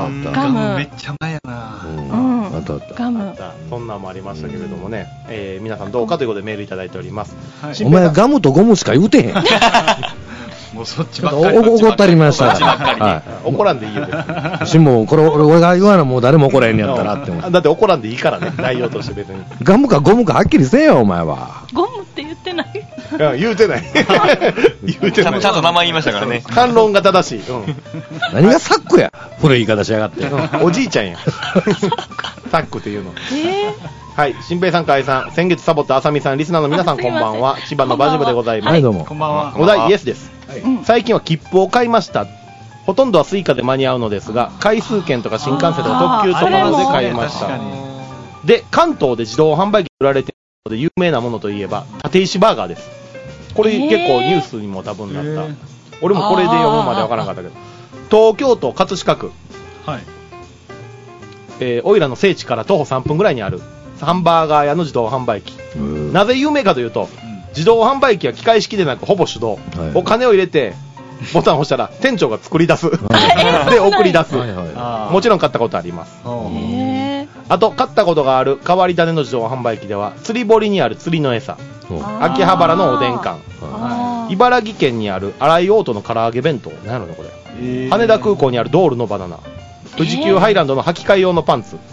うん、 ガムめっちゃ前やな、 うんあったあった。 ガムそんなんもありましたけれどもね、うんえー、皆さんどうかということでメールいただいております、 はい、お前ガムとゴムしか言うてへんもうそっちばっかり怒ったりましたら、はい、怒らんでいいよ別にもうこれ俺が言わなもう誰も怒らへんやったらって思うだって怒らんでいいからね、内容として別にガムかゴムかはっきりせえよお前は。 ゴムって言ってない。 いや言うてない言うてない。 ちゃんと名前言いましたからね。 反論が正しい、うん、 何がサックや古い言い方しやがって、 うん、おじいちゃんやサックっていうの、 えーはい、新平さん、河合さん、先月サボったあさみさん、リスナーの皆さん、こんばんは。千葉のバジブでございます。 はい、どうも。 こんばんは。 お題イエスです、はい。最近は切符を買いました。ほとんどはスイカで間に合うのですが、回数券とか新幹線とか特急とかので買いました。で、関東で自動販売機売られているので有名なものといえば、立石バーガーです。これ結構ニュースにも多分なった。俺もこれで読むまでわからなかったけど、東京都葛飾区、はい、えー、おいらの聖地から徒歩さんぷんぐらいにあるハンバーガー屋の自動販売機。なぜ有名かというと、うん、自動販売機は機械式でなくほぼ手動、はい、お金を入れてボタンを押したら店長が作り出すで送り出す、はいはい、もちろん買ったことあります。あと買ったことがある変わり種の自動販売機では釣り堀にある釣りの餌、秋葉原のおでん館、茨城県にある新井オートの唐揚げ弁当、何やろなこれ、羽田空港にあるドールのバナナ、富士急ハイランドの履き替え用のパンツ、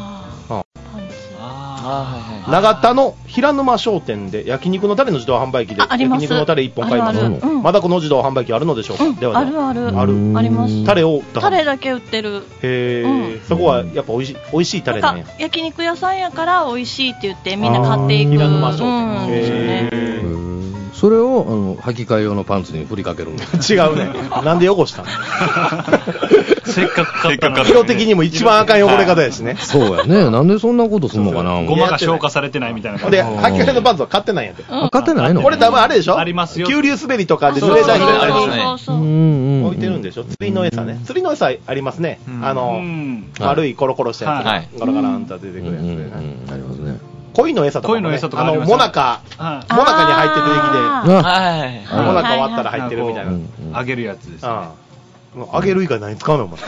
長田の平沼商店で焼肉のタレの自動販売機で焼肉のタレいっぽん買います。うん、まだこの自動販売機あるのでしょうか、うん、ではではあるあるあるあります。 タレをタレだけ売ってる。 へー、うん、そこはやっぱ美味しい美味しいタレなんや。 焼肉屋さんやから美味しいって言ってみんな買っていく。 平沼商店、 うん、へー。それをあの履き替え用のパンツに振りかけるん違うね。なんで汚したのせっかく買ったのに。 色的にも一番赤い汚れ方やしね。 そうやね。なんでそんなことすんのかな。 ゴマが消化されてないみたいな感じで、履き替えのパンツは買ってないんやて。 買ってないの。 これ多分あれでしょ、 ありますよ。 急流滑りとかで濡れた日ありますね。置いてるんでしょ。釣りの餌ね。釣りの餌ありますね。あの丸いコロコロしたやつ、ガラガランと出てくるやつでね。 ありますね。 鯉の餌とかもね、 餌とかあのモナカ、モナカに入ってる液で、モナカ割ったら入ってるみたいな。 揚げるやつですね。 揚げる以外何使うのお前。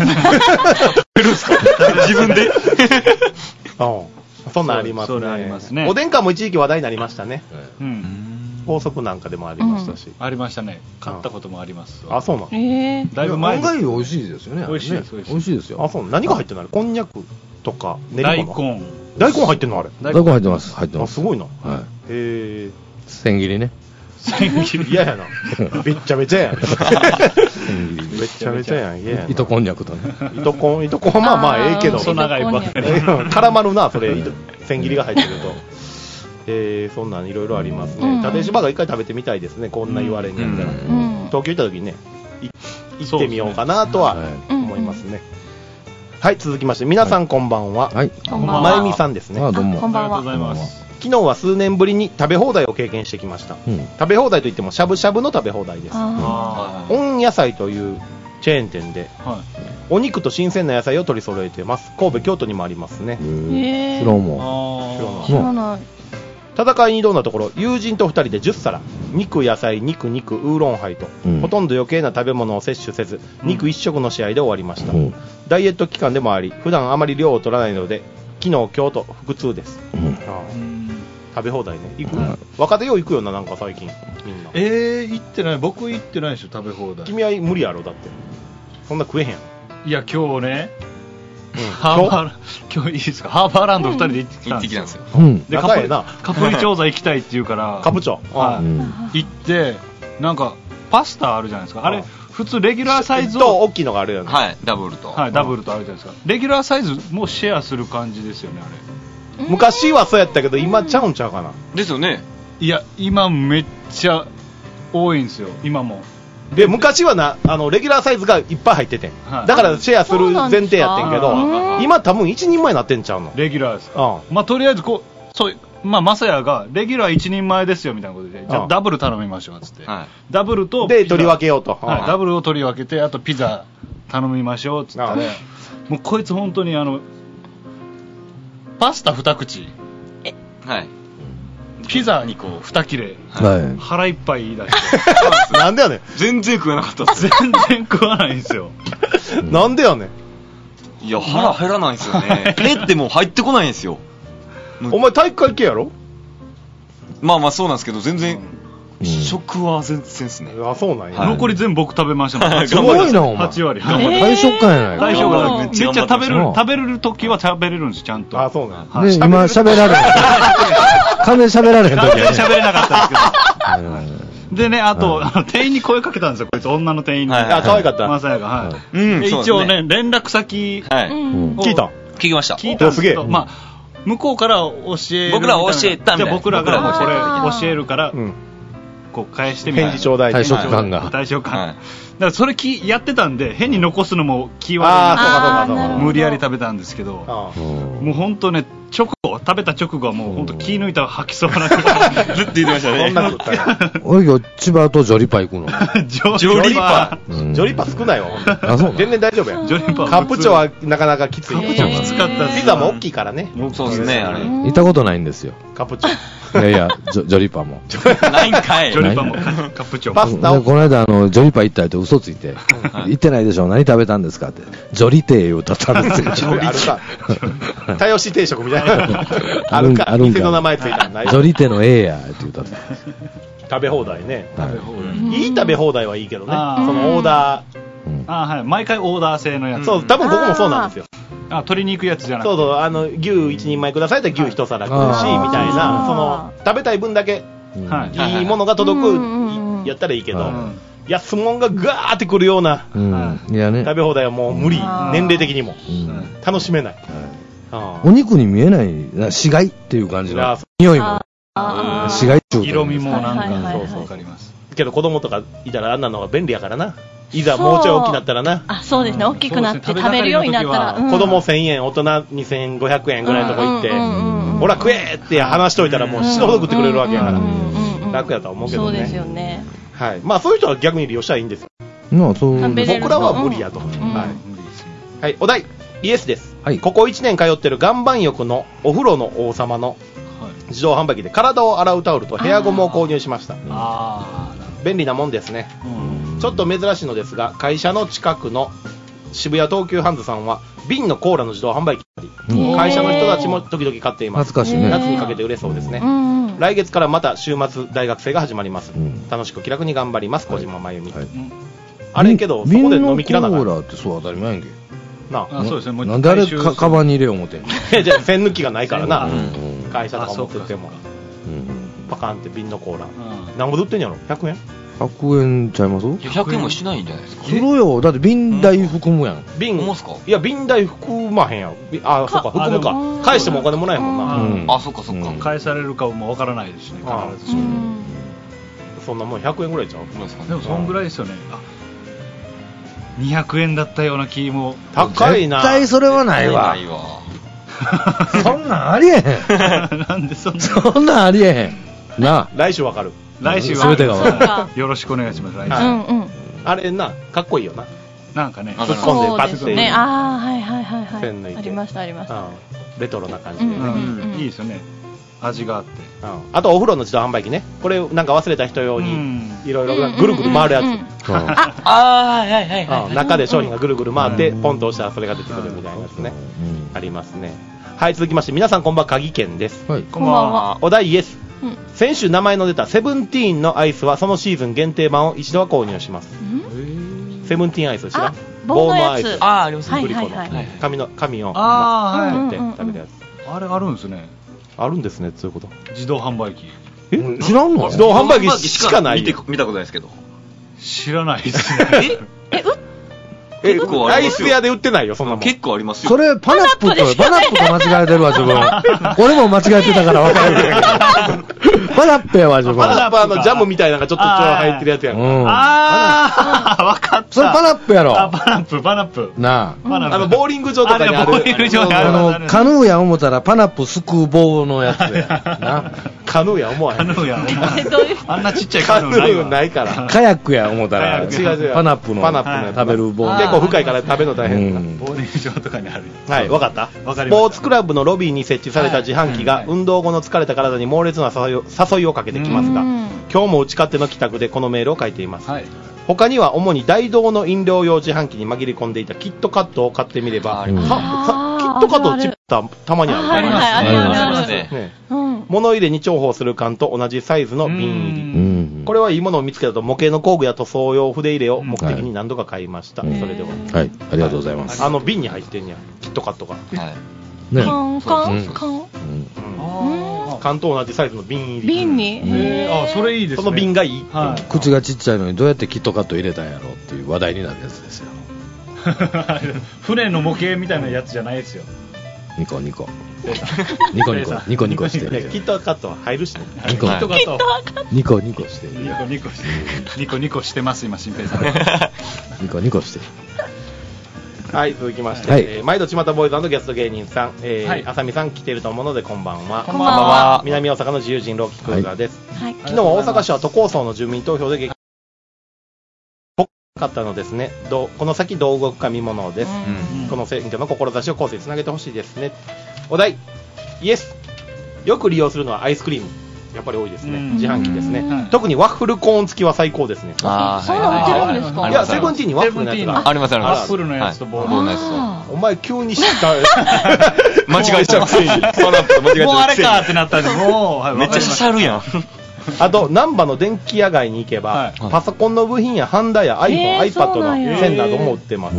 自分で。 そんなんありますね。おでん館も一時期話題になりましたね。高速なんかでもありましたし。 ありましたね。買ったこともあります。 あ、そうなの。 だいぶ前。 案外美味しいですよね。 美味しいです。 美味しいですよ。 あ、そう。何が入ってるの？こんにゃくとか練り物。 大根。 大根入ってんのあれ。 大根入ってます。入ってます。 あ、すごいな。 はい。 へえ。 千切りね。 千切り。 嫌やな。めっちゃめちゃやん。めちゃめちゃやん。嫌やな。 糸こんにゃくとね。 糸こん、糸こんはまあまあええけど。 細長いばっかり。 絡まるな、それ。千切りが入ってると。えー、そんなんいろいろありますね。立石バーガー一回食べてみたいですね。こんな言われんやったら。東京行った時にね、行ってみようかなとは思いますね。はい、続きまして皆さんこんばんは。 はい、 まゆみさんですね。 あ、どうも。 こんばんは。 ありがとうございます。 昨日は数年ぶりに食べ放題を経験してきました。うん、食べ放題といってもしゃぶしゃぶの食べ放題です。温野菜というチェーン店で、はい、お肉と新鮮な野菜を取り揃えてます。神戸、京都にもありますね。 知らんもん。 知らない。 戦いに挑んだところ、友人とふたりでじゅっさら、肉野菜肉肉ウーロンハイと、うん、ほとんど余計な食べ物を摂取せず、うん、肉一食の試合で終わりました。うん、ダイエット期間でもあり、普段あまり量を取らないので昨日今日と腹痛です。うん、あ食べ放題ね。行く、うん、若手よう行くよな、なんか最近みんな。 えー、行ってない。僕行ってないでしょ、食べ放題。 君は無理やろ、だってそんな食えへんやん。 いや今日ね、うん、ハーバー今日いいですか、ハーバーランドふたりで行ってきたんですよ、 うん、 でカプリカプリチョーザ行きたいって言うからカプチョ、 はい、うん、行ってなんかパスタあるじゃないですか、あれ普通レギュラーサイズと大きいのがあるよね、 はい、ダブルと、 はい、ダブルとあるじゃないですか。レギュラーサイズもシェアする感じですよね、あれ。 昔はそうやったけど今ちゃうんちゃうかな。 ですよね。 いや今めっちゃ多いんですよ、今も。 で昔はな、あのレギュラーサイズがいっぱい入っててん、はい、だからシェアする前提やってんけど、今多分一人前になってんちゃうの。 レギュラーです、うん、まあとりあえずこうそう、まあ、マサヤがレギュラー一人前ですよみたいなことで、じゃあダブル頼みましょうっつって、はい、ダブルとで取り分けようと、 はい、ダブルを取り分けて、あとピザ頼みましょうっつって、ね、もうこいつ本当にあのパスタ二口、 え、はい、 ピザにこう二切れ、はい、腹いっぱい言い出してなんでやねん。 全然食えなかったっす。 全然食わないんですよ。 なんでやねん。いや腹減らないんですよね。ペってもう入ってこないんですよ。 お前体育会系やろ。 まあまあそうなんですけど、全然、うん、食は全然ですね。 あ、そうなんや、 はい、残り全部僕食べましたもん。 すごいなお前。 はち割。 大食感やないか。 大食感。めっちゃ食べる食べれる時は食べれるんです、ちゃんと。 あ、そうなんや。で今喋られへん。完全喋られへん時。 完全喋れなかったんですけど。でね、あと、あの店員に声かけたんですよ、こいつ、女の店員に。 あ、可愛かった。 マサヤが、はい。うん、一応ね、連絡先、 はい。 聞いた。 聞きました。 聞いたんですけど、まあ、向こうから教える。 僕ら教えたんで。 じゃあ僕らがこれ教えるから、こう返してみたいな。 返事ちょうだい。 対象感が。 対象感。だからそれきやってたんで、変に残すのも気悪い。 ああ、そうかそうかそうか。 無理やり食べたんですけど、もう本当ね、直後、食べた直後はもう本当気抜いたら吐きそうな。ずっと言ってましたね。 そんなこと言ったら。 俺今千葉とジョリパ行くの。 ジョリパ。ジョリパ少ないわ。あ、そう。全然大丈夫や。ジョリパ。カップチョはなかなかきつい。 カップチョきつかった。 ピザも大きいからね。 そうですね、あれ。 行ったことないんですよ。 カップチョ。 いやいや、ジョジョリパも。 ないんかい。 ジョリパもカップチョ。 パスタを。 この間あのジョリパ行ったって嘘ついて、行ってないでしょ。何食べたんですかって。ジョリテー歌ったんですよ。 ジョリあるか。田吉定食みたいな。あるか。店の名前ついたんない。 ジョリテのええやって言ったんです。 食べ放題ね。食べ放題。いい食べ放題はいいけどね。そのオーダー。 あ、はい。毎回オーダー制のやつ。 そう、多分ここもそうなんですよ。 あ、鶏肉やつじゃなくて。 そうそう、あの牛一人前くださいって牛一皿来るしみたいな、その食べたい分だけいいものが届くやったらいいけど、安物がガーってくるような食べ放題はもう無理、年齢的にも楽しめない。 お肉に見えない死骸っていう感じの匂いも死骸っていう色味もなんかそうわかります。 けど子供とかいたらあんなのが便利やからな。いざもうちょい大きくなったらな。 あ、そうですね。大きくなって食べるようになったら、 子供せんえん、大人にせんごひゃくえんぐらいのとこ行って、ほら食えって話しといたらもう死ぬほど食ってくれるわけやから、楽やとは思うけどね。 そうですよね。 はい。まあそういう人は逆に利用したらいいんですよ。 まあそう。 僕らは無理やと。はい。はい。お題イエスです。ここいちねん通ってる岩盤浴のお風呂の王様の自動販売機で体を洗うタオルとヘアゴムを購入しました。便利なもんですね。ちょっと珍しいのですが、会社の近くの渋谷東急ハンズさんは瓶のコーラの自動販売機があり、会社の人たちも時々買っています。 懐かしいね。 夏にかけて売れそうですね。来月からまた週末大学生が始まります。楽しく気楽に頑張ります。小島真由美。あれけどそこで飲み切らなかった。 瓶のコーラってそう当たり前やんけ。 なあ、 そうですね。 なんであれかカバンに入れよう思ってんの。 いやじゃあ栓抜きがないからな。会社とか持ってってもパカンって瓶のコーラ。何ぼで売ってんやろ。ひゃくえん。 ひゃくえんちゃいます？ ひゃくえんもしないんじゃないですか。 するよ。だって瓶代含むやん。 瓶ますか？いや瓶代含まへんやん。あ、そうか、含むか。返してもお金もらえへんもんな。あ、そっかそっか。 返されるかもわからないですしね。必ずしも。 そんなもんひゃくえんぐらいちゃう？ でもそんぐらいですよね。にひゃくえんだったような気も。 高いな。 絶対それはないわ。そんなんありえへん。 なんでそんな。 そんなんありえへん。なあ。 来週わかる。 来週は全てが分かる。よろしくお願いします。来週。 あれな、かっこいいよな。 なんかね、 突っ込んでパッて。 ね、ああ、はいはいはいはい。ありましたありました。 レトロな感じで。 いいですよね。 味があって、 うん、あとお風呂の自動販売機ね、これなんか忘れた人用にいろいろぐるぐる回るやつ、 ああはいはいはいはい、 中で商品がぐるぐる回ってポンと押したらそれが出てくるみたいなやつね、ありますね。はい、続きまして皆さんこんばんは、鍵健です。 はい、 こんばんは。 お題イエス、うん、先週名前の出たセブンティーンのアイスはそのシーズン限定版を一度は購入します。セブンティーンアイス知らん？ 棒のアイス、 ああありますね、 グリコの紙の紙をあって食べるやつ、 あれあるんですね。 あるんですね、そういうこと。 自動販売機。 え、知らんの？自動販売機しかない。 見て見たことないですけど。 知らないですね。 え、え、うえ、アイス屋で売ってないよ、そんなもん。 結構ありますよ。 それパナップと、パナップと間違えてるわ、自分。俺も間違えてたから分かるけど。パナップやわ、自分。 パナップはあのジャムみたいなのがちょっと入ってるやつやんか。 ああ、分かった。 それパナップやろ。 あ、パナップ、パナップ。 なあ。 あの、ボーリング場とかにある。 ボーリング場にある。 あの、カヌーや思ったらパナップすくう棒のやつや。な。 カヌーや思わへん。 カヌーや。あんなちっちゃいカヌーないから。 カヤックや思ったら、 違う違う。 パナップの食べる棒。 結構深いから食べるの大変だ。 ボーリング場とかにある。 はい、わかった。 わかりました。 スポーツクラブのロビーに設置された自販機が運動後の疲れた体に猛烈な誘いを、誘いをかけてきますが、今日も打ち勝手の帰宅でこのメールを書いています。はい、他には主に大道の飲料用自販機に紛れ込んでいたキットカットを買ってみれば、キットカットチップたたまにある。 ありますありますね。 物入れに重宝する缶と同じサイズの瓶入り。これはいいものを見つけたと模型の工具や塗装用筆入れを目的に何度か買いました。それでは。 はい、ありがとうございます。 あの瓶に入ってんや、キットカットが。はい。 ね。 缶缶缶。 缶と同じサイズの瓶入り。 瓶に。 えー、あ、それいいですね。 その瓶がいい。 口がちっちゃいのにどうやってキットカット入れたんやろうっていう話題になるやつですよ。 船の模型みたいなやつじゃないですよ。 ニコニコ。ニコニコニコニコしてる。 キットカットは入るしね。 ニコニコニコニコしてる。 ニコニコしてニコニコしてます今新平さん。 ニコニコしてる。 はい、続きまして、はい、えー、毎度ちまたボーイズ&ゲスト芸人さん、えーはい、あさみさん来ていると思うのでこんばんは。 こんばんは。 南大阪の自由人朗希クーザーです、はい、昨日は大阪市は都構想の住民投票で激かったのですね。どこの先どう動くか見ものです、うん、この選挙の志を後世につなげてほしいですね。お題イエス。よく利用するのはアイスクリーム、やっぱり多いですね。自販機ですね、はい、特にワッフルコーン付きは最高ですね。 あ、そうなの売ってるんですか？ いや、セブンティーンにワッフルのやつがありますあります。 ワッフルのやつとボールのやつ。 お前急に知った間違えちゃうくせにもうあれかってなったんで、もうめっちゃ刺さるやん。 あと難波の電気屋街に行けば、はい、パソコンの部品やハンダや iPhone、えー、iPad の線なども売ってます。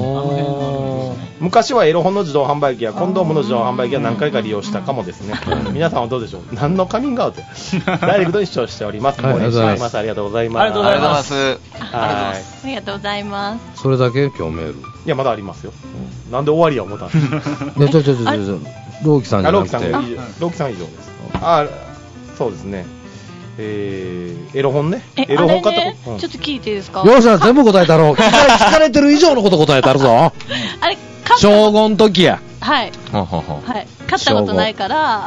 昔はエロ本の自動販売機やコンドームの自動販売機は何回か利用したかもですね。皆さんはどうでしょう。何のカミングアウトダイレクトに視聴しております。応援しております。ありがとうございます。 ありがとうございます。 はい、ありがとうございます。 それだけ今日メール。いや、まだありますよ。うん、なんで終わりや思ったんですか。 いや、ちょちょちょちょ、ローキさんじゃなくて。 ローキさん以上です。あ、そうですね。えー、エロ本ね。 エロ本買ったこと、うん、ちょっと聞いていいですか。 よっしゃ、全部答えたろう。聞かれ、聞かれてる以上のこと答えたるぞ。 あれ、 小ごの時や。 はい。はい。買ったことないから。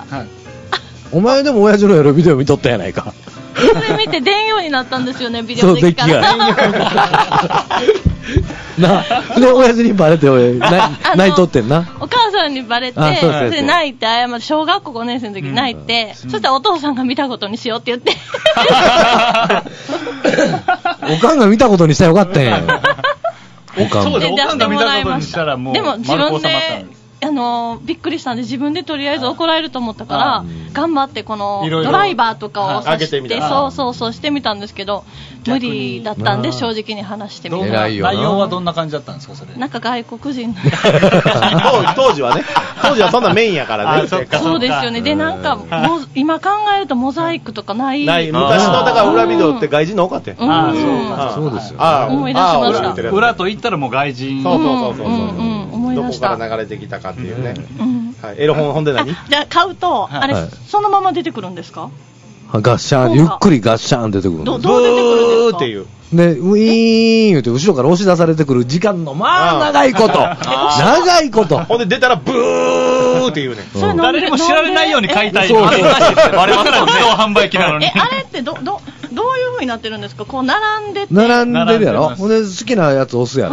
はい、 お前でも親父のエロビデオ見とったやないか。 それ見て出んようになったんですよね、ビデオデッキから。 な、で、親父にバレて、俺、泣いとってんな。 お母さんにバレて、それで泣いて謝って、小学校ごねん生の時に泣いて、そしたらお父さんが見たことにしようって言って。 おかんが見たことにしたらよかったんや。 おかんが見たことにしたらもう、 でも自分で、あのびっくりしたんで自分でとりあえず怒られると思ったから頑張ってこのドライバーとかをさしてそうそうそうしてみたんですけど無理だったんで正直に話してみた。 内容はどんな感じだったんですかそれ。 なんか外国人当時はね当時はそんなメインやからね。 そうですよね。でなんかも今考えるとモザイクとかないない昔のだから裏ビデオって外人の多かったよ。 ああそうですよ。 思い出しました。 裏と言ったらもう外人。 そうそうそうそう。どこ思い出したから流れてきたかっていうね、うんはい、エロ本本で何じゃあ買うと、はい、あれ、はい、そのまま出てくるんですか。 ガッシャンゆっくりガッシャン出てくるんです。 ど, どう出てくるんですかっていうでウィーン言うて後ろから押し出されてくる時間のまあ長いこと長いことほんで出たらブーっていうね、 うん、誰にも知られないように買いたいそうそうそうバレますもんね自動販売機なのに。 えあれってどどどういう風になってるんですか。こう並んでて並んでるやろ。ほんで好きなやつ押すやろ、はい、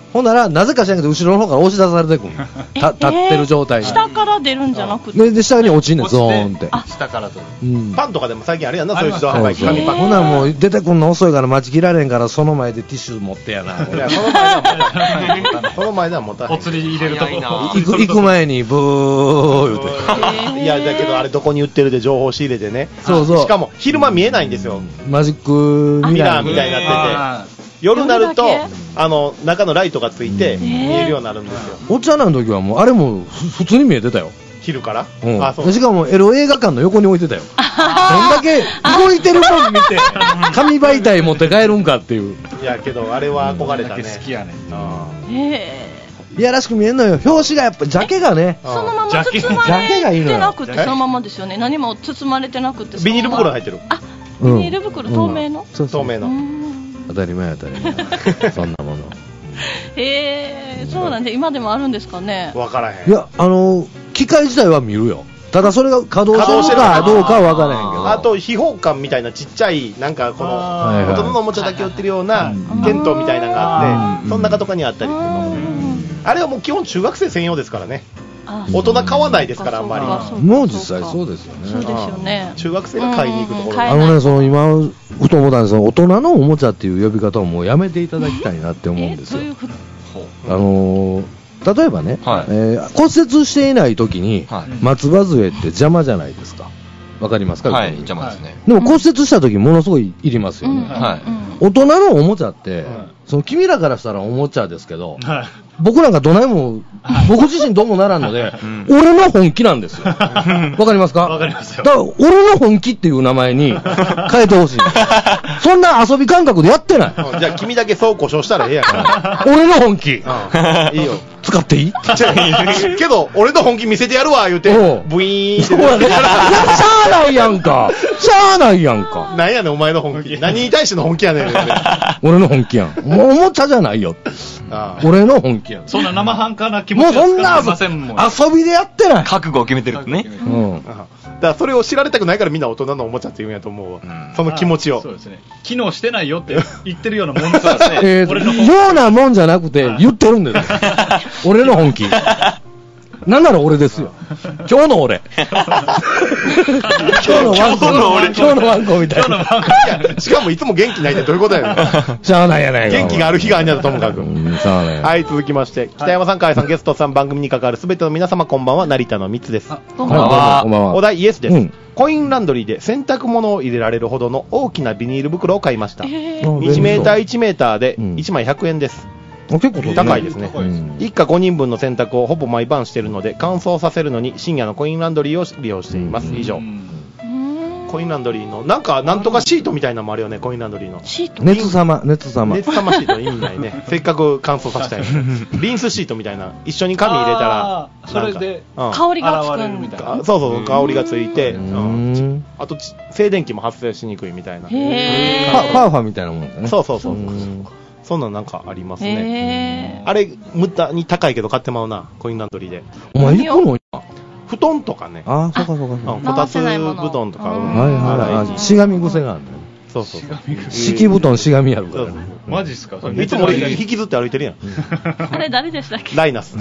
ほんなら、なぜか知らんけど、後ろの方から押し出されてくる。た立ってる状態に。 下から出るんじゃなくて。 で、で下に落ちんねん、ゾーンって。 下からと。 うん。パンとかでも最近あれやんな、そういう自動販売機。 紙パン。ほんならもう、出てくんの遅いから待ちきられんから、その前でティッシュ持ってやな。いや、その前では持たない。その前では持たない。 お釣り入れるとこ。 行く、行く前に、ブー言うて。 いや、だけどあれどこに売ってるで情報仕入れてね。 そうそう。 しかも、昼間見えないんですよ。 マジックミラーみたいになってて。夜になると、あの、中のライトがついて、見えるようになるんですよ。 お茶の時はもう、あれも普通に見えてたよ。 昼から、 うん、あそうしかもエロ映画館の横に置いてたよ。どんだけ動いてるもん見て紙媒体持って帰るんかっていう。 いやけどあれは憧れたね。 好きやねん。 ええいやらしく見えんのよ。表紙がやっぱジャケがね。 そのまま包まれてなくてそのままですよね。何も包まれてなくて。 ビニール袋入ってる。 あ、ビニール袋、うん、透明の。 そう透明の。 当たり前当たり前。そんなもの。 へえー、そうなんで今でもあるんですかね。 わからへん。 いやあの機械自体は見るよ。ただそれが稼働してるかどうかは分からへんけど。 あと秘宝館みたいなちっちゃいなんかこの大人のおもちゃだけ売ってるようなテントみたいなのがあって、その中とかにあったりっていうのも、あれはもう基本中学生専用ですからね。大人買わないですからあんまり。 もう実際そうですよね。 そうですよね。 中学生が買いに行くところ。 あのねその今ふと思ったんですけど、大人のおもちゃっていう呼び方をもうやめていただきたいなって思うんですよ。あの例えばね、はいえー、骨折していない時に、はい、松葉杖って邪魔じゃないですか。わかりますか？ はい、邪魔ですね。 でも骨折した時ものすごいいりますよね。うんはい、大人のおもちゃって、はい、その君らからしたらおもちゃですけど、はい、僕なんかどないも、はい、僕自身どうもならんので、うん、俺の本気なんですよ。わかりますか？ わかりますよ。 だから俺の本気っていう名前に変えてほしい。そんな遊び感覚でやってない。 うん、じゃあ君だけそう故障したらええやんか。 俺の本気。 うん、いいよ。 使っていい？ けど俺の本気見せてやるわ言うてブイーンって。しゃあないやんか。しゃあないやんか。 なんやねんお前の本気。何に対しての本気やねん。 俺の本気やん。もうおもちゃじゃないよ。ああ俺の本気やん。 そんな生半可な気持ちは使いませんもん。 もうそんな遊びでやってない。 覚悟を決めてるってね。 うん。だからそれを知られたくないからみんな大人のおもちゃって言うんやと思うわ。うん、その気持ちを。 そうですね。機能してないよって言ってるようなもんですからね。 えー、俺の本気。ようなもんじゃなくて言ってるんですよ。俺の本気。なんなら俺ですよ。今日の俺。今日のワンコ。今日のワンコみたいな。 しかもいつも元気ないってどういうことやねん。しゃあないやないか。 元気がある日があるんやともかく。はい、続きまして、北山さん、河合さん、ゲストさん、番組に関わるすべての皆様、こんばんは、成田のみつです。 こんばんは。 お題イエスです。コインランドリーで洗濯物を入れられるほどの大きなビニール袋を買いました。いちメーターいちメーターでいちまいひゃくえんです。 結構高いですね。一家ごにんぶんの洗濯をほぼ毎晩しているので乾燥させるのに深夜のコインランドリーを利用しています。以上。コインランドリーのなんかなんとかシートみたいなのもあるよね。コインランドリーのシート。 熱様熱様熱様シート意味ないね。せっかく乾燥させたいの。リンスシートみたいな一緒に紙入れたらそれで香りがつくみたいな。 そうそう香りがついて、あと静電気も発生しにくいみたいな。 ファーファみたいなもんだね。 そうそうそう。そんなんなんかありますね。あれ無駄に高いけど買ってまうな、コインランドリーで。 お前行くの？ 布団とかね。 ああ、そうかそうか。 こたつ布団とか。 はいはい。しがみ癖があるんだよ。 そうそう。 敷布団しがみあるから。 マジっすか？ いつも俺引きずって歩いてるやん。 あれ誰でしたっけ？ ライナス。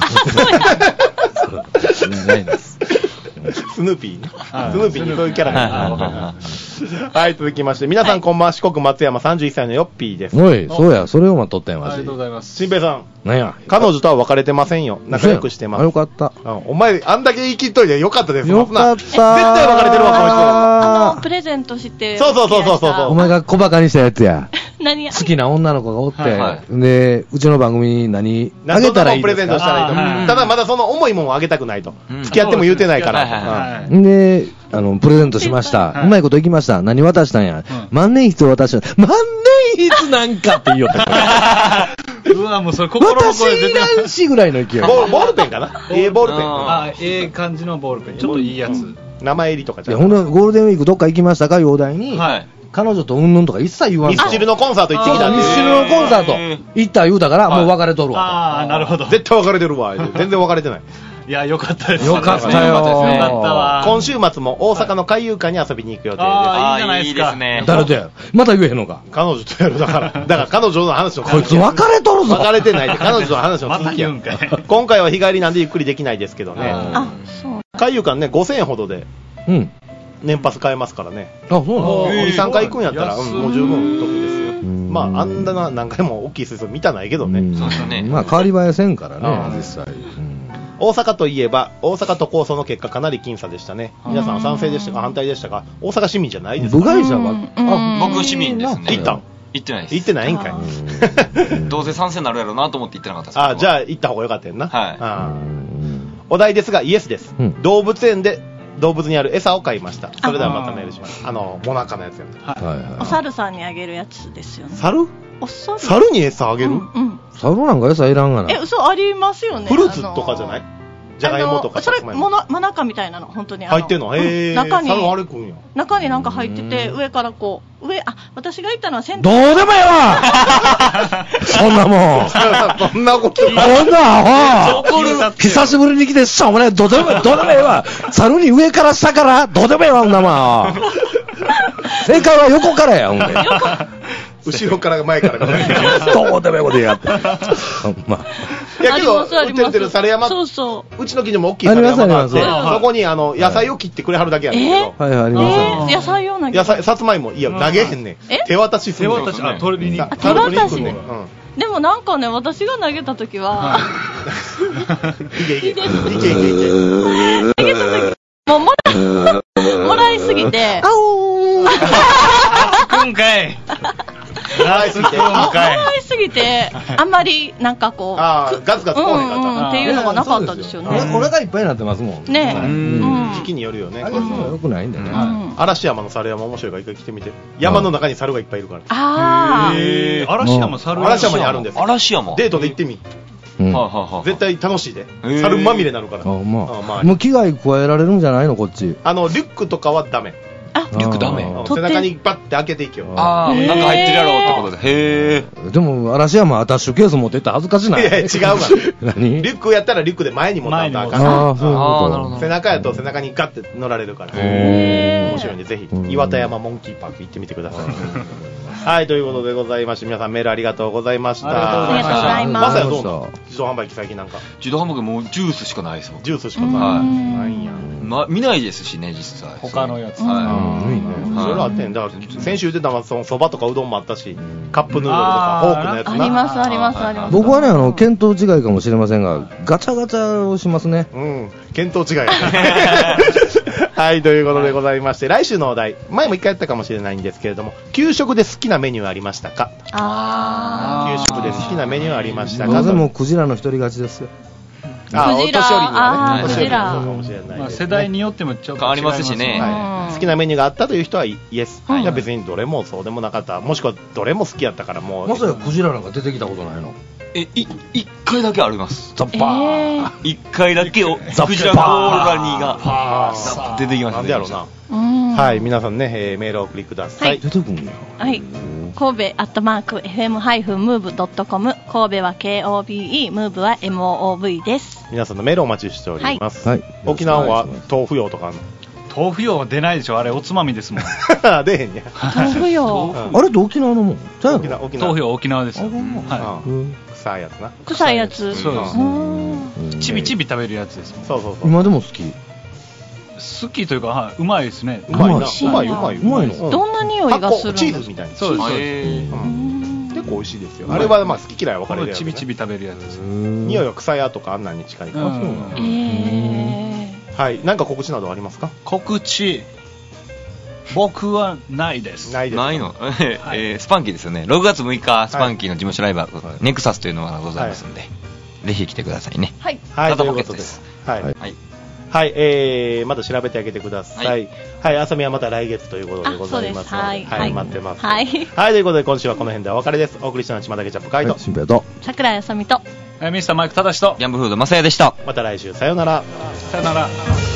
ライナス。 スヌーピーね。スヌーピーにそういうキャラが。はい、続きまして、皆さんこんばんは、四国松山さんじゅういっさいのヨッピーです。 おい、そうや、それを待っとったんや、マジ。 ありがとうございます。 新平さん。 なんや。 彼女とは別れてませんよ。仲良くしてます。 よかった。 お前、あんだけ言い切っといてよかったです。 よかった。絶対別れてるわ、この人。 あの、プレゼントして。 そうそうそうそうそう。 お前が小馬鹿にしたやつや。 何や。 好きな女の子がおって、で、うちの番組に何あげたらいいですか。 プレゼントしたらいいと。ただまだその重いもんをあげたくないと。付き合っても言うてないから。 で、あの、プレゼントしました。うまいこといきました。何渡したんや。万年筆を渡した。万年筆なんかって言いよった。 うわ、もうそれ心の声出てる。私いらんしぐらいの勢い。 ボールペンかな？ええボールペン。 あ、ええ感じのボールペン。ちょっといいやつ。 名前入りとかじゃ。 ほんとゴールデンウィークどっか行きましたか？容体に。はい。 彼女とうんぬんとか一切言わんと。 ミスチルのコンサート行ってきたんで。 ミスチルのコンサート行った言うたから、もう別れとるわ。 ああ、なるほど。 絶対別れてるわ。全然別れてない。 いや、よかったです。 よかったよ。 よかったわ。 今週末も大阪の海遊館に遊びに行く予定です。 ああ、いいじゃないですか。 いいですね。 誰とやまた言えへんのか。 彼女とやるだから。だから彼女の話をこいつ別れとるぞ。 別れてないで、彼女の話を続きや。今回は日帰りなんでゆっくりできないですけどね。 あ、そう。 海遊館ね、ごせんえんほどで。うん。年パス買えますからね。 あ、そうなの？ に、さんかい行くんやったら、うん、もう十分得ですよ。まあ、あんなな何回も大きい水槽見たないけどね。 そうですね。 まあ、変わり映えせんからね、実際。 大阪といえば、大阪都構想の結果かなり僅差でしたね。皆さん賛成でしたか反対でしたか。大阪市民じゃないですか。 部外者は、 あ、僕市民ですね。 行ったん？ 行ってないです。 行ってないんかい。 どうせ賛成になるやろうなと思って行ってなかったです。 あ、じゃあ行った方がよかったよな。 はい。 お題ですが、イエスです。動物園で動物にある餌を買いました。それではまたメールします。あの、モナカのやつやん。 お猿さんにあげるやつですよね。 猿？ お猿？ 猿に餌あげる？うん。 猿なんか餌いらんがな。 え、嘘ありますよね。 フルーツとかじゃない？じゃがいもとか。 それ、モナカみたいなの、本当に。 入ってんの？へぇー。 中に、 猿あれ食うんや。 中になんか入ってて、上からこう、上、あ、私が行ったのはセンター。どうでもええわそんなもん。 そんなこと。 そんなアホ久しぶりに来て、しょうもね、どうでも、どうでもええわ。猿に上から下から、どうでもええわ、そんなもん。正解は横からや、ほんで。 後ろから前からどうでもええこと言いやがって。ほんま。 いやけど、売ってる売ってる猿山、 そうそう。 うちの近所も大きい猿山があって、そこにあの野菜を切ってくれはるだけやねんけど。 はいはい、あります。 野菜を投げ野菜、さつまいも、いや、投げへんねん。手渡しする。 手渡し、あ、取りに。 手渡し。でもなんかね、私が投げたときは、 いけいけ。いけいけいけ。投げたとき、もうもら、もらいすぎて、 あおー今回もらいすぎて、 もらいすぎて、あんまりなんかこう、 ああ、ガツガツこうへんかったっていうのがなかったですよね。 お腹いっぱいになってますもんね。 時期によるよね。 あれよくないんだよね。 嵐山の猿山面白いから一回来てみて。山の中に猿がいっぱいいるから。 ああ。 嵐山猿山。 嵐山にあるんです。 嵐山。 デートで行ってみ。絶対楽しいで。猿まみれになるから。 もう危害加えられるんじゃないのこっち。 あのリュックとかはダメ。 あ、リュックダメ。 背中にバッて開けていけよ。 ああ、なんか入ってるやろってことで。へえ。でも嵐山アタッシュケース持ってったら恥ずかしない。 いや違うわ。 何？ リュックやったらリュックで前に持ったらあかん。 ああ、そういうこと。 背中やと背中にガッて乗られるから。面白いんでぜひ岩田山モンキーパーク行ってみてください。はい、ということでございまして、皆さんメールありがとうございました。 ありがとうございます。 まさやどうなの？自動販売機最近なんか。 自動販売機もうジュースしかないですもん。 ジュースしかない。ないんや。 ま、見ないですしね、実際。 他のやつ。 はい。 いいね。それあってんだから、先週言ってたのは、その蕎麦とかうどんもあったし、カップヌードルとか、フォークのやつな。 あります、あります、あります。 僕はね、あの、見当違いかもしれませんが、ガチャガチャをしますね。 うん。見当違いやね。はい、ということでございまして、来週のお題、前も一回やったかもしれないんですけれども、給食で好きなメニューありましたか？ あー。給食で好きなメニューありましたか？ なぜもクジラの一人勝ちですよ。 あ、お年寄りにはね、 クジラかもしれない。 まあ世代によってもちょっと変わりますしね。 好きなメニューがあったという人はイエス。いや別にどれもそうでもなかった。もしくはどれも好きやったからもう。 まさかクジラなんか出てきたことないの？ え、い、一回だけあります。 ザッパー。 一回だけを、クジラコーラニが出てきました。 なんでやろうな。はい、皆さんね、えー、メールをお送りください。 出てくるんや。 はい。神戸アットマーク エフエムハイフンムーブドットコム 神戸は ケーオービーイー ムーブは エムオーオーブイ です。 皆さんのメールをお待ちしております。 はい。 沖縄は豆腐用とかあるの？ 豆腐用は出ないでしょ、あれおつまみですもん。 出へんや。 豆腐用。 あれって沖縄のもん？ 沖縄、沖縄。 豆腐用沖縄です。はい。 臭いやつな。 臭いやつ。 そうです。ちびちび食べるやつですもん。 そうそうそう。 今でも好き。 好きというか、はい、うまいですね。 うまいな。うまい、うまい、うまいの。 どんな匂いがするの？ チーズみたいな。 そうです。 結構美味しいですよ。あれはまあ好き嫌いは分かれるやつ。 ちびちび食べるやつです。 匂いは草屋とかあんなんに近いから。はい。なんか告知などありますか？ 告知。僕はないです。 ないです。 ないの。えー、スパンキーですよね。ろくがつむいか、スパンキーの事務所ライブ、ネクサスというのがございますので、ぜひ来てくださいね。 はい。 はい、ということです。はい。はい。はい、えー、また調べてあげてください。はい。はい、あさみはまた来月ということでございます。はい。はい、待ってます。はい。はい、ということで今週はこの辺でお別れです。お送りしたのは島田ケチャップカイト。 新平と。 桜井あさみと。 ミスターマイクただしと。 ギャンブルフードまさやでした。 また来週、さよなら。 さよなら。